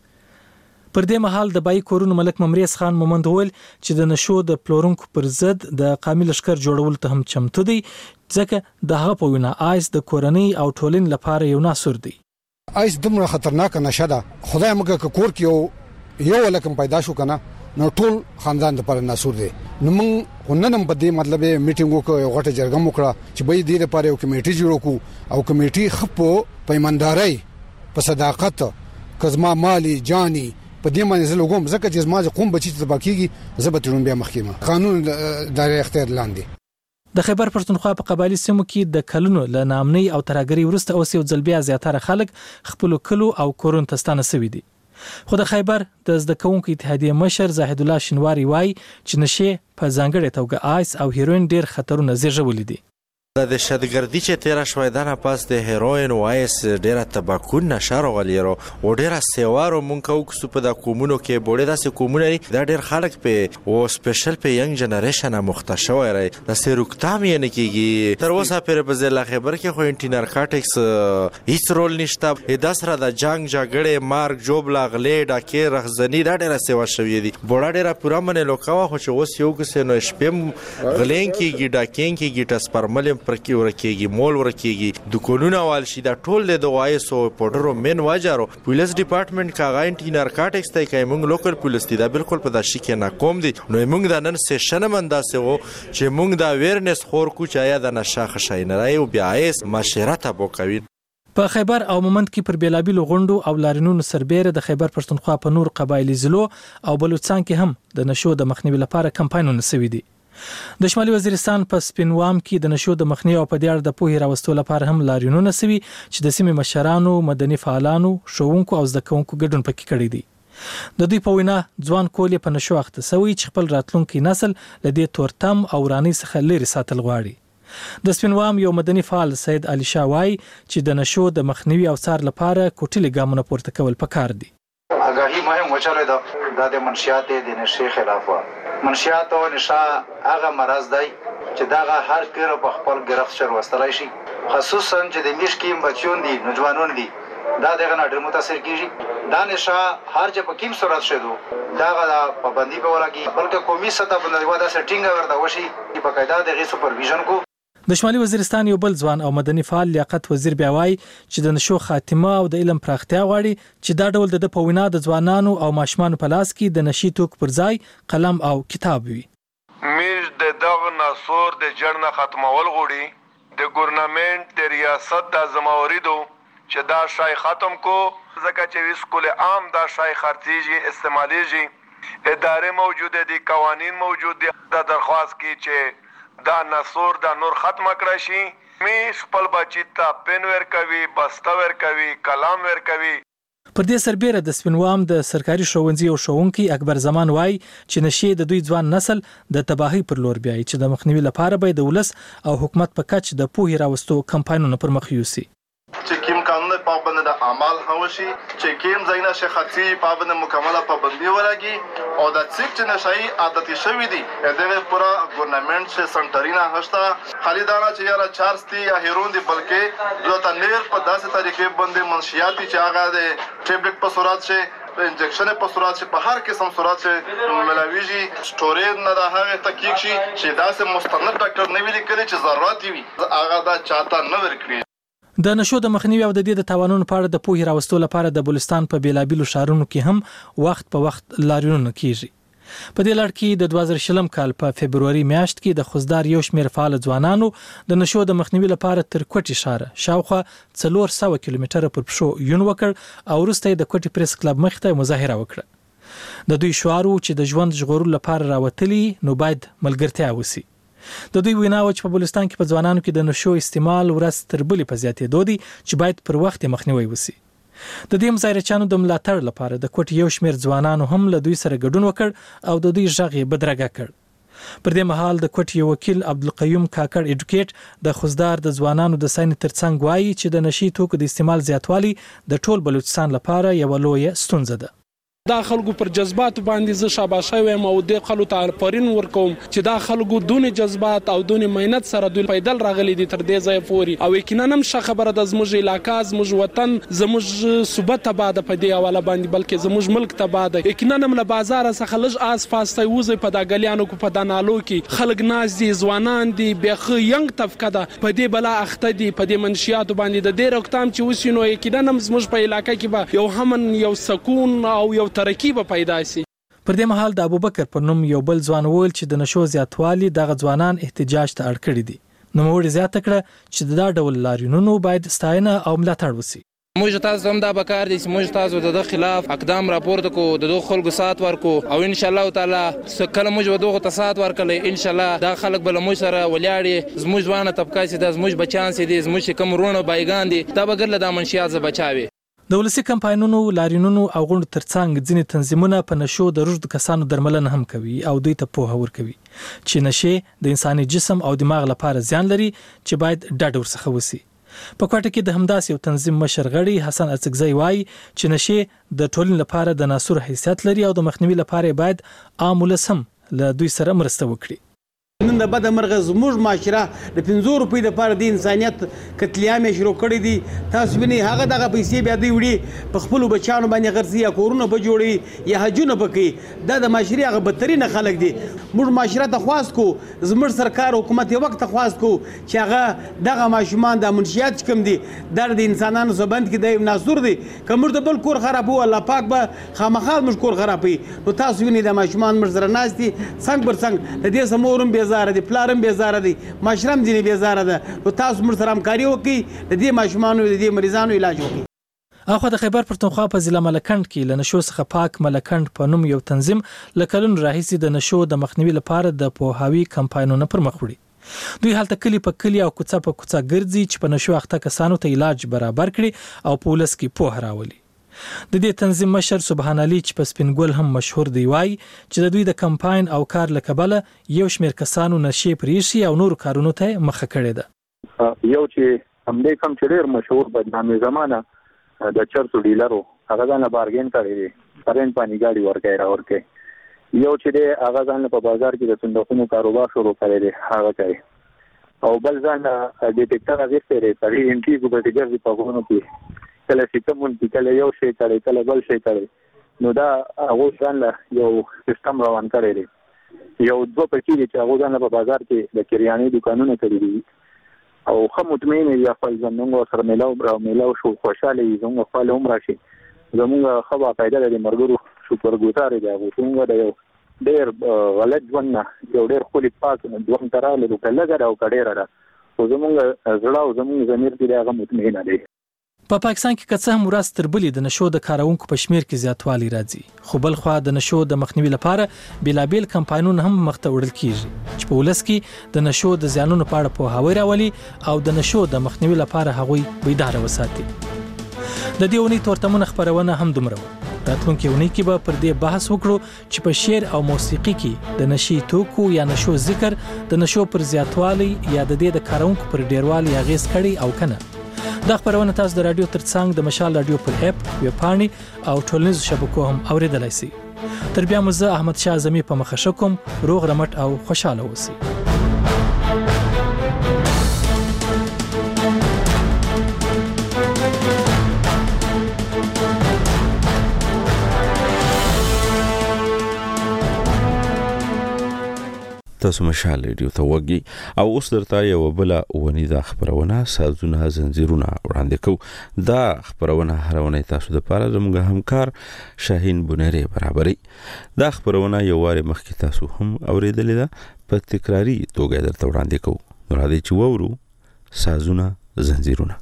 پر دې مهال د بای کورونو ملک ممریز خان مومند وویل چې د نشو د پلورونکو پر ضد د قومي لشکر جوړول ته هم چمتو دی ځکه د هغه په وینا آیس د کورنۍ او ټولن لپاره یو ناسور دی آیس دومره خطرناک نشه ده خدای موږ کور کې یو لکم پیدا شو کنه نو ټول خاندان لپاره ناسور دی نو موږ وننم په دې مطلب میټینګ وکړو یو غټه جرګه وکړه چې به دې لپاره یو کمیټي جوړ کړو او کمیټي خپو پیمانداري په صداقت کزما مالی جانی په دې باندې زه لګوم ځکه چې زما قوم بچی ته باکیږي زبترون بیا مخکمه قانون دایره اختیار لاندې د خیبر پښتونخوا په قبایلی سیمو کې د کلونو له نامنۍ او ترهګرۍ وروسته اوس یو ځل بیا زیاتره خلک خپل کلو او کورون ته ستانه شوي دي خو د خیبر د زده کوونکو اتحادیه مشر زاهد الله شنواری وایي چې نشه په ځانګړې توګه آیس او هیروین ډیر خطرونه زیږولي دي د دهشتګردي چې تیر شوی د نه پاس د هیروین او آیس ډیره تباکون نشه راغلیرو او ډیره سیوارو مونږ کوکسو په د کومونو کې بوډه داسې کومونه دا ډیر خلک په او سپیشل په ینګ جنریشن مخته شوی ری د سروکتام یې نه کیږي تر اوسه پر په ځل خبر کې خو انټي نارکاټکس هیڅ رول نشته د سره د جنگ جګړه مارک جوب لاغلې ډاکې رخزنی دا ډیره سیوا شوی دي بوډه ډیره پوره منه لوکاوه خو چې اوس یو کس نو شپم غلین کیږي ډاکین کیږي ټسپرمل پرکی ورکیږي مول ورکیږي دکانونه وال شي دا ټول د وایسو پودرو من واجرو پولیس ډپارټمنټ کا انټي نارکاټکس ته کوي موږ لوکل پولیس دی دا بالکل په داشي کې ناکوم دي نو موږ د نن سیشن منداسه وو چې موږ دا ویرنس خور کو چایا د نشه خشاینه راي او بیا ایس مشرت ابو کوي په خیبر او مومند کې پر بیلابیلو غونډو او لارینونو سربېره د خیبر پښتونخوا په نور قبایلی ضلعو او بلوچستان کې هم د نشو د مخنیوي لپاره کمپاینونه شوي دي د شمالي وزیرستان په سپینوام کې د نشو د مخنیوي او په دې اړه د پوهې راوستلو لپاره هم لارینونه شوي چې د سیمې مشرانو مدني فعالانو ښوونکو او زده کوونکو ګډون پکې کړی دی د دوی په وینا ځوان کول په نشو اخته شوی چې خپل راتلونکي نسل له دې تورتم او رانی څخه لري ساتل غواړي د سپینوام یو مدني فعال سید علي شاوای چې د نشو د مخنیوي او څار لپاره کوټلي ګامونه پورته کول پکار دي آگاهی مهم وچلې د منشیات د نشي خلاف منشیات او نشه هغه مرض دی چې دا هر کله په خپل گرفت شر وستلای شي خصوصا چې د میشکیم بچون دي نوجوانون دي دا دغه نه ډېر متاثر کیږي دا نشه هر چې په کوم صورت شدو دا غا پابندي به ولګي بلکې قومي سطح باندې ودا سټینګ ورته وشي په قاعده دغه سپرویژن کو. د شمالي وزیرستان یو بل ځوان او مدني فعال لیاقت وزیر بیا وایي چې د نشو خاتمه او د علم پراختیا غواړي چې دا ډول د په وینا د ځوانانو او ماشومانو په لاس کې د نشي توک پر ځای قلم او کتاب وي. میر د دغه ناسور د جړنه ختمول غوړي د ګورنمنت د ریاست د زموریدو چې دا شای ختم کو ځکه چې سکول عام دا شای خرڅيږي استعماليږي ادارې موجوده دي قوانين موجود دي دا درخواست کی چې دا ناسور دا نور ختم کړی شي. می خپل بچی ته پن ور کوي بسته ور کوي کلام ور کوي. پر دې سربېره د سپینوام د سرکاري ښوونځي او ښوونکي اکبر زمان وایي چې نشي د دوی ځوان نسل د تباہي پر لور بیایي چې د مخنیوي لپاره به د ولس او حکومت په کچ د پوهې راوستو کمپاینونه پر مخ یوسي. چې کوم قانون پابند د اعمال هوشي چې کوم ځاینا شخصي پابند مکمله پابندي ولګي او د څیک چې نشي عادت شوی دي دغه پورا ګورنمنت سے سنټرینا هشتا خالي دانا چې یاره چارستي یا هیرون دي بلکې دوته نیر په داسې طریقې باندې منشیاتی چې هغه د ټیبلټ په صورت چې انجکشن په صورت چې په هر قسم صورت چې ملاویږي سټوریج نه د هغه تحقیق شي چې داسې مستند ډاکټر نه ویلي کړي چې ضرورت وي هغه دا چاته نه ورکړي. د نشو د مخنیوي او د دې د تاوانونو په اړه د پوهې راوستو لپاره د بلوچستان په بیلابیلو شهرونو کې هم وخت په وخت لاریونونه کیږي. په دې لړ کې د 2020 کال په فبرवरी میاشت کې د خوزدار یو شمېر فعال ځوانانو د نشو د مخنیوي لپاره تر کوټي ښار شاوخوا 400 کیلومتره پر پښو یون وکړ او وروسته د کوټي پریس کلب مخ ته مظاهره وکړه. د دوی شعار چې د ژوند ژغورلو لپاره راوتلي نو باید ملګرتیا وسی. د دوی وینا و چې په بلوچستان کې په ځوانانو کې د نشو استعمال ورځ تر بلې په زیاتېدو دي چې باید پر وخت مخنیوي وسی. د دې مظاهرچیانو د ملاتړ لپاره د کوټ یو شمېر ځوانانو هم له دوی سره ګډون وکړ او د دوی غږ یې بدرګه کړ. پر دې مهال د کوټ یو وکیل عبدالقیوم کاکړ اډوکیټ د خوزدار د ځوانانو د ساين ترڅنګ وایي چې د نشي توکو د استعمال زیاتوالی د ټول بلوچستان لپاره یو لوی ستونزه ده. دا خلکو پر جذبات باندې ز شاباشه وایم او د خلکو ته پرین ورکوم چې دا خلکو دونه جذبات او دونه مهنت سره دوی پیدل راغلي دي تر دې ځای پوري او یقینا هم خبره د زموږ علاقې زموږ وطن زموږ صوبه ته بعد په دې حواله باندې بلکې زموږ ملک ته بعد یقینا هم له بازار څخه لږ آس پاس ته وځي په دا غلیانو کو په دانالو کې خلک ناز دي ځوانان دي بیخ ینګ طبقه ده په دې بلا اخته دي په دې منشيات باندې د دې روکتام چې وسینو یقینا هم زموږ په علاقې کې به یو همن یو سکون او یو ترقی به پیدا شي. پر دې مهال د ابوبکر په نوم یو بل ځوان وویل چې د نشو زیاتوالی دغه ځوانان احتجاج ته اړ کړی دي. نو موږ زیاته کړه چې دا ډول لاریونونو باید ستاینه او ملاتړ وسی. موږ تاسو هم دا بکار دي چې موږ تاسو د خلاف اقدام راپورته کو د خلکو سات ورکو او ان شاء الله تعالی کله موږ دغه تاسات ورکړي ان شاء الله دا خلک بل موږ سره ولیاړي زموږ ځوانه طبقه چې د زموږ بچان سي دي زموږ کوم رونه بایګان دي دا بغیر له منشيات ز بچاوي. د ولسی کمپاینونو لارینونو او غونډو ترڅنګ ځینې تنظیمونه په نشو د روږد کسانو درملنه هم کوي او دوی ته پوهه ورکوي چې نشه د انساني جسم او دماغ لپاره زیان لري چې باید ډاډ ورڅخه وسی. په کوټه کې د همداس یو تنظیم مشر غړي حسن اڅکزی وایي چې نشه د ټولنې لپاره د ناسور حیثیت لري او د مخنیوي لپاره باید عام ولس هم له دوی سره مرسته وکړي. نن د بد مرغ زموږ معاشره د 500 روپۍ د پر د انسانيت قتلیام شروع کړی دي. تاسو وینئ هغه دغه پیسې بیا دی وړي په خپل بچانو باندې غرسي یا کورونه به جوړي یا حجونه پکې دا د معاشري هغه بدترین خلک دي. موږ معاشره ته خواست کو زموږ سرکار حکومت یو وخت خواست کو چې هغه دغه ماشومان د منشيات کم دي د انسانانو سبند کې د ناسور دي کوم د بل کور خرابو الله پاک به خامخا موږ کور خرابي. نو تاسو وینئ د ماشومان مرزره ناز دي څنګه بر څنګه د دې سمورم بیزار دي پلارم بیزار دي ماشرم ځینې بیزار ده. نو تاسو موږ سره همکاري وکړئ د دې ماشومانو د دې مریضانو علاج وکړئ. اخو د خیبر پښتونخوا په ضلع ملکند کې له نشو څخه پاک ملکند په نوم یو تنظیم لکلون راهیسي د نشو د مخنیوي لپاره د پوهاوی کمپاینونه پر مخ وړي. دوی هلته کلی په کلی او کوڅه په کوڅه ګرځي چې په نشو اخته کسانو ته علاج برابر کړي او په ولس کې پوهه راولي. د دې تنظیم مشر سبحان علي چې په سپینګل هم مشهور دی وایي چې د دوی د کمپاین او کار لکبله یو شمېر کسانو نشي پریشي او نور کارونو ته مخه کړي ده. یو چې همدې کم چې ډېر مشهور بدنامي زمانہ د چرسو ډیلرو هغه ځان بارګین کړی دی پرین پانی گاډي ورکړي یو چې دی هغه ځان په بازار کې د صندوقونو کاروبار شروع کړی دی هغه کوي او بل ځان ډیټیکټر غوښتي سړی انټری کو په ګرځي په غوونو کې کله چې کوم کله یو شی کړي کله بل شی کړي نو دا هغه ځان یو سیستم روان کړی دی یو دوه پکې چې هغه ځان په بازار کې د کریانې دکانونه کړی دي او خو مطمئن یا خپل زمونږ سره ملاو شو خوشاله زموږ خپل عمر شي زموږ خبره پیدا لري مرګرو شکرګزار دی هغه څنګه دی ډېر غلط ژوند یو ډېر خولي پاک ژوند تراله د کلهګر او کډېره ده او زموږ زړه او زموږ ضمیر دې هغه مطمئن دی په پاکستان کې کڅه هم ورځ تر بلې د نشو د کارونکو په شمیر کې زیاتوالی راځي خو بل خو د نشو د مخنیوي لپاره بلابل کمپاینونه هم مخته وړل کیږي چې په ولس کې د نشو د زیانونو په اړه پوهاوی راولي او د نشو د مخنیوي لپاره هغوی بیدار وساتي د دې ونې تورتمونه خبرونه هم دومره راتلونکي ونې کې به پر دې بحث وکړو چې په شعر او موسیقي کې د نشي توکو یا نشو ذکر د نشو پر زیاتوالی یا د دې د کارونکو پر ډیروالي اغیز کړي او کنه دا خبرونه تاسو د رادیو ترڅنګ د مشال رادیو پر اپ ویب پاڼې او ټولنیزو شبکو هم اوریدلای شئ تر بیا مزه احمد شاه زمي په مخه کوم روغ رمټ او خوشاله اوسئ تاسو مشال ریډیو ته وګي او اوس درته یو بل ونی د خبرونه سازونه زنجیرونه وړاندې کو دا خبرونه هرونه تاسو د پاره زموږ همکار شاهین بنيري برابرۍ دا خبرونه یو واره مخکې تاسو هم اوریدلې ده په تکراری توګه درته وړاندې کو نو راځي چې وورو سازونه زنجیرونه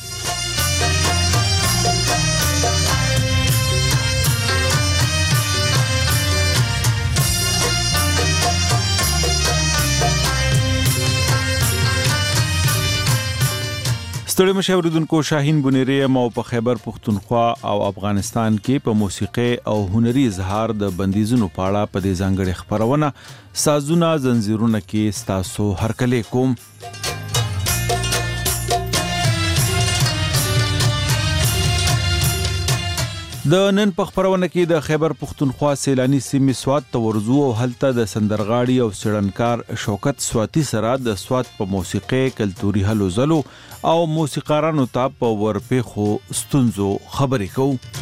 ستړي مشاوردونکو شاهین بنيري مو په خیبر پختونخوا او افغانستان کې په موسیقي او هنري اظهار د بندیزونو پاړه په دې ځانګړي خبرونه سازونه زنجیرونه کې ستاسو هرکلی کوم د نن په خبرونه کې د خیبر پختونخوا سیلانی سیمې سوات ته ورزو او هلته د سندرغاړي او سړنکار شوکت سواتی سره د سوات په موسیقي کلتوري هلو زلو او موسیقارانو ته په ورپېخو ستونزو خبرې کوو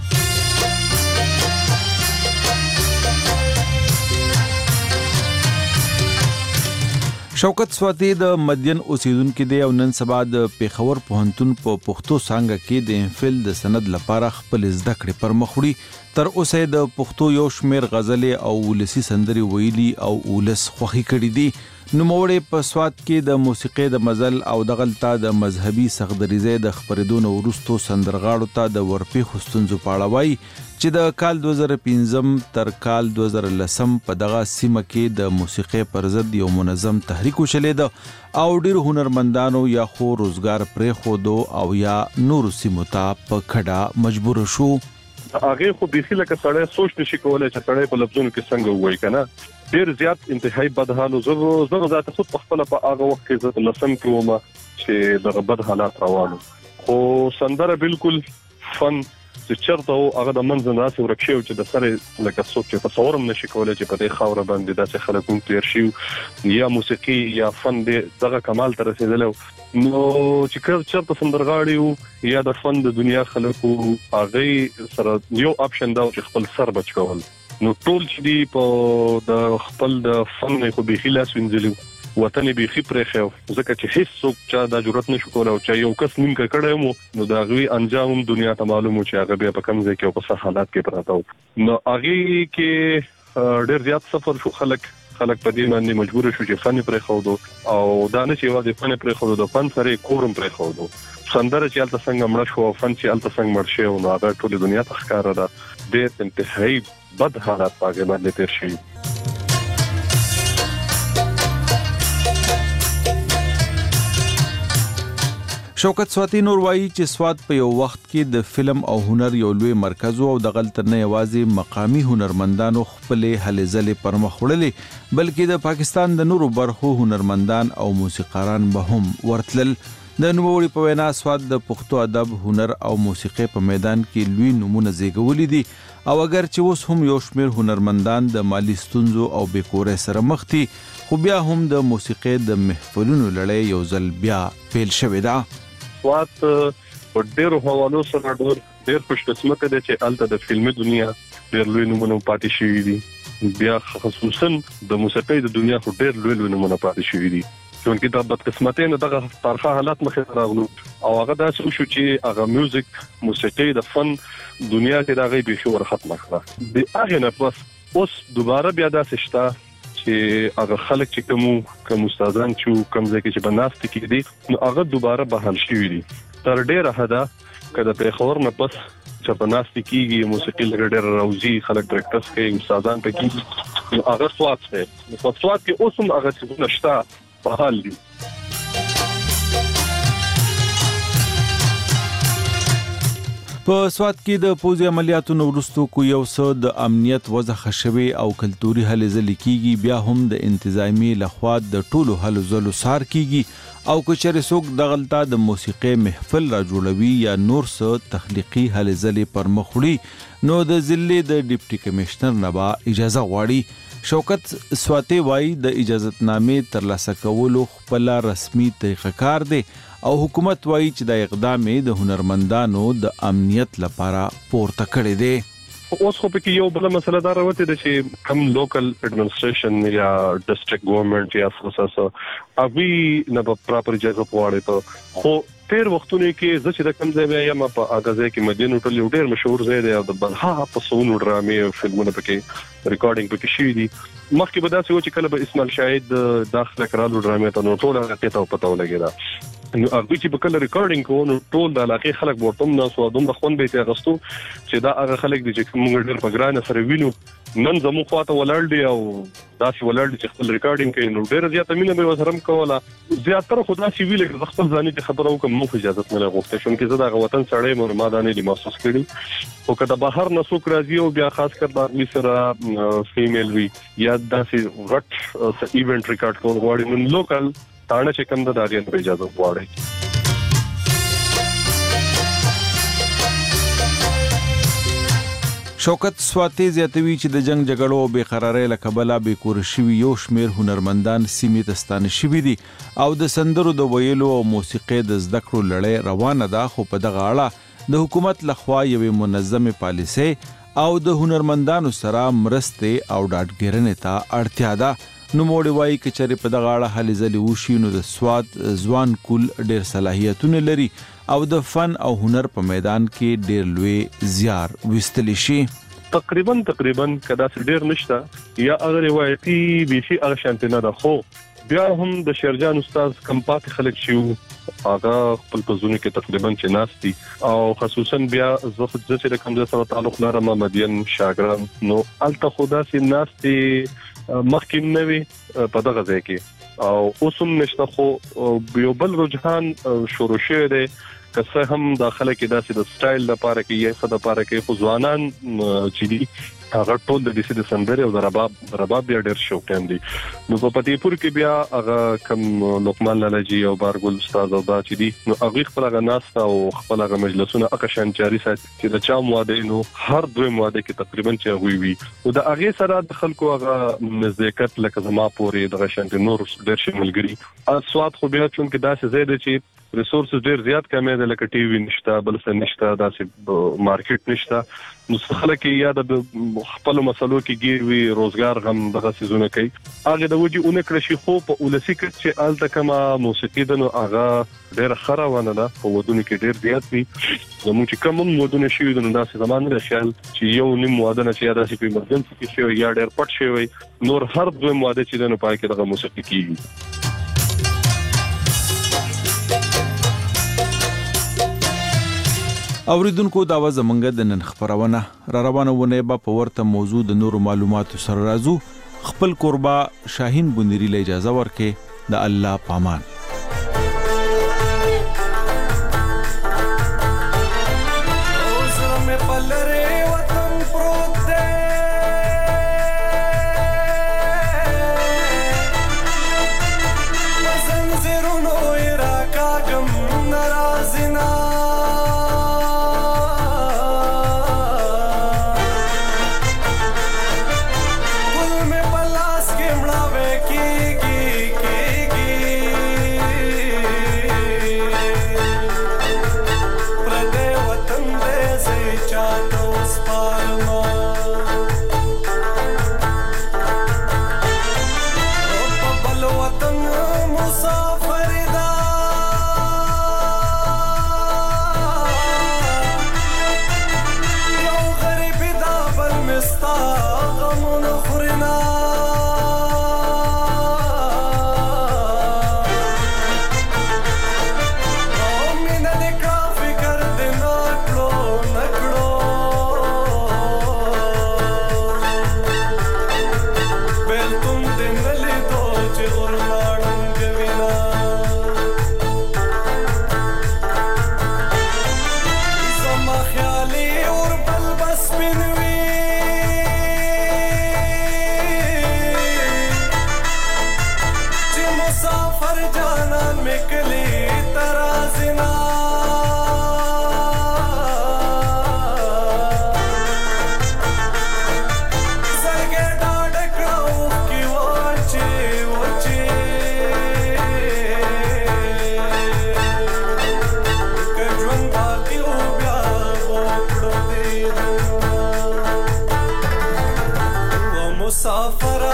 شوکت سواتی د مدین اوسیدونکو دی او نن سبا د پیښور پوهنتون په پښتو څانګه کې د امفل د سند لپاره خپل زده کړې پر مخ وړي تر اوسه د پښتو یو شمیر غزلې او ولسی سندري ویلي او ولس خوخي کړي دي نو موړې په سوات کې د موسیقي د مزل او د غلطه د مذهبي سخدریزه د خبرېدون ورستو سندرغاړو ته د ورپېخو ستونزو پاړوي چې د کال 2015 تر کال 2010 په دغه سیمه کې د موسیقي پر ضد یو منظم تحریک وشلید او ډیر هنرمندانو یا خو روزګار پرې خودو او یا نور سیمو ته په کډه مجبور شو هغه خو بيخي لکه سړی سوچ نشي کولای چې سړی په لفظونو کې څنګه وایي کنه ډیر زیات انتهایی بدحالو زه ذات خود په خپل په هغه وخت کې زه لسم کې ومه چې دغه بد حالات روانو خو سندره بالکل فن چې چرته هغه د منځ نه ورکشي او چې د سره لکه څوک چې تصور هم نشي کولای چې په دې خاور باندې داسې خلک هم تیر شي یا موسیقي یا فن دغه کمال ته رسیدل نو چې چرته سندرغاړي یا د فن د دنیا خلکو هغه سره یو اپشن دا چې خپل سر بچ کول نو ټول چې دی په د خپل د فن خو به خلاص وینځلو وطن به خې پرخو ځکه چې هیڅ څوک چا د جرأت نشو کولای او چې یو کس نیم کړه مو نو دا غوي انجام دنیا ته معلومو چې هغه به په کوم ځای کې او په حالات کې پراته نو هغه کې ډېر زیات سفر شو خلک په دې باندې مجبور شو چې فن پرخو او دا نه چې واځي فن پرخو د فن سره کورم پرخو سندره چې الته څنګه مړ شو فن چې الته څنګه مړ شو نو هغه ټول دنیا ته ښکارا ده د انتهایی بد حالات پاګه باندې تیر شي شوکت سواتی نور وایي چې سوات په یو وخت کې د فلم او هنر یو لوی مرکز او د غلط نه یوازې مقامی هنرمندانو خپل هلې ځلې پر مخ وړلې بلکې د پاکستان د نورو برخو هنرمندان او موسیقاران به هم ورتلل د نوموړي په وینا سوات د پښتو ادب هنر او موسیقي په میدان کې لوی نمونه زیږولې دي او اگر چې اوس هم یو شمېر هنرمندان د مالی ستونزو او بیکورۍ سره مخ دي خو بیا هم د موسیقۍ د محفلونو لړۍ یو ځل بیا پیل شوې ده. سوات په ډېرو حوالو سره ډېر خوشقسمته دی چې هلته د فلمي دنیا ډېر لوی نومونه پاتې شوي دي. بیا خصوصا د موسیقۍ د دنیا خو ډېر لوی نومونه پاتې شوي دي. چونکې دا بدقسمتۍ نه دغه تارخه حالات مخې ته راغلو او هغه داسې وشو چې هغه میوزیک موسیقۍ د فن دنیا کې د هغې بیخي ورختمه کړه. د هغې نه پس اوس دوباره بیا داسې شته چې هغه خلک چې کوم استادان چې کوم ځای کې چې به ناستې کېدي نو هغه دوباره بحال شوي دي. تر ډېره حده که د پېښور نه پس چې په ناستې کېږي موسیقي لږ ډېره راوځي خلک پریکټس کوي استادان په کېږي نو هغه سوات دی. په سوات کې اوس هم هغه څیزونه شته فعال دي. په سوات کې د پوځي عملیاتو وروسته کو یو څه د امنیت وضع خښوي او کلتوري هلې ځلې کیږي بیا هم د انتظامی لخوا د ټولو هلو ځلو سار کیږي او که چېرې څوک دغلته د موسیقۍ محفل را جوړوي یا نور څه تخلیقي هلې ځلې پر مخ وړي نو د ضلع د ډیپټي کمشنر نه به اجازه غواړي. شوکت سواتی وایي د اجازتنامې ترلاسه کولو خپل رسمي طریقه کار دی او حکومت وایي چې د اقدام د هنرمندانو د امنیت لپاره پورته کړی دی. اوس خو پکې یو بل مسله دا راوته ده چې کوم لوکل اډمنسټریشن یا ډسټریکټ ګورنمنت یا څه هغه نه په پراپر اجازه غواړي خو تیر وختونه کې زه چې د کوم ځای یم په اغازه کې مدین هوټل یو ډېر مشهور ځای دی او د بلها په سونو ډرامې او فلمونه پکې ریکارډینګ پکې شوي دي. مخکې به داسې و چې کله به اسماعیل شاهد داخله کړالو ډرامې ته نو ټول هغه ته پته ولګېده نو هغه چې به کله ریکارډینګ کوو نو ټول د علاقې خلک به ورته ناسو دومره خوند به یې اغوستو چې دا هغه خلک دي چې موږ ډېر په ګرانه سره وینو نن زموږ خواته ولاړ دي او داسې ولاړ دي چې خپل ریکارډینګ کوي نو ډېره زیاته مینه به یې ورسره هم کوله. زیاتره خو داسې وي لکه زه خپل ځاني چې خبره وکړم موږ اجازت نه غوښته چونکې زه د هغه وطن سړی یم ما دا نه دي محسوس کړي خو که د بهر نه څوک راځي او بیا خاص کر د هغوی سره فیمیل وي یا داسې غټ ایونټ ریکارډ کول غواړي نو لوکل تاڼه چې کوم ده د هغې نه اجازه غواړي. شوکت سواتی زیاتوي چې د جنگ جګړو او بېقرارۍ له کبله بیکور شوي یو شمېر هنرمندان سیمې ته ستانه شوي دي او د سندرو د ویلو او موسیقۍ د زده کړو لړۍ روانه ده خو په دغه اړه د حکومت لخوا یوې منظمې پالیسۍ او د هنرمندانو سره مرستې او ډاډګیرنې ته اړتیا ده. نوموړي وایي که چېرې په دغه اړه هلې ځلې وشي نو د سوات ځوان کول ډېر صلاحیتونه لري او د فن او هنر په میدان کې ډېر لوی زیار ویستلی شي. تقریبا که داسې ډېر نشته یا هغه روایتي بیخي هغه شانتې نه ده خو بیا هم د شیرجان استاد کم پاتې خلک چې هغه خپل په زړونو کې تقریبا چې ناست دي او خصوصا بیا زه چې د کوم ځای سره تعلق لرم مدین شاګرام نو هلته خو داسې ناستې مخکې نه وي په دغه ځای کې او اوس هم نشته خو یو بل رجحان شروع شوی دی که څه هم دا خلک داسې د سټایل لپاره کې یا څه دپاره کې خو ځوانان چې دي هغه ټول د دې د سندرې او د رباب بیا ډېر شوقیان دي. نو په فتح پور کې بیا هغه کم لقمان لالاجي او بارګل استاد او دا چې دي نو هغوی خپل هغه ناسته او خپل هغه مجلسونه هغه شان جاري ساتي چې د چا مواده نو هر دویم مواده کې تقریبا چې هغوی وي او د هغې سره د خلکو هغه نزدېکت لکه زما پورې دغه شانتې نور ډېر شي ملګري. سوات خو بیا چونکې داسې ځای دی چې ریسورسز ډېر زیات کمی دی لکه ټي وي نشته بل څه نشته داسې مارکیټ نشته نو خلک یا د خپلو مسلو کې ګیر وي روزګار غم دغه څیزونه کوي هغې د وجې ونه کړه شي خو په ولسي کچ چې هلته کومه موسیقي ده نو هغه ډېره ښه روانه ده په ودونو کې ډېر زیات وي زموږ چې کوم هم ودونه شوي دي نو داسې زما نه ده خیال چې یو نیم واده نه چې یا داسې په ایمرجنسي کې شوی یا ډېر پټ شوی نور هر دویم واده چې ده نو په هغې کې دغه موسیقي کېږي. اوریدونکو دا و زمونږ د نن خپرونه را روانه ونه به په ورته موضوع د نورو معلوماتو سره راځو. خپل قربا شاهین بونیری له اجازه ورکې د الله پامان. सफर जानान में कली तराजना सरगे डाडकड़ाऊ की वाचे वचे कजवन बाकी हो गया बोकड़ो दे वो मुसाफरा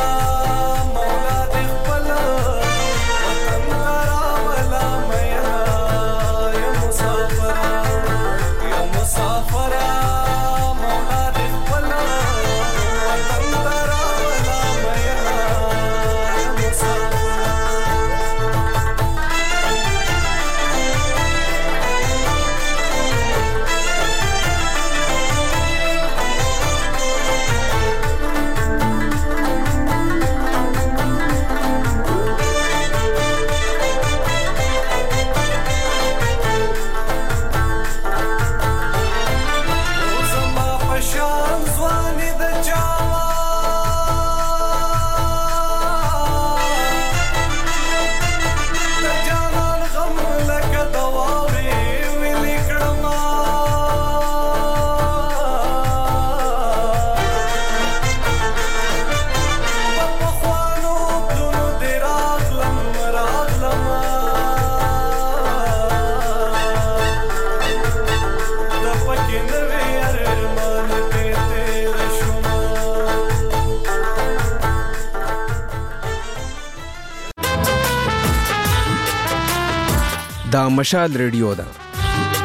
دا مشال ریډیو ده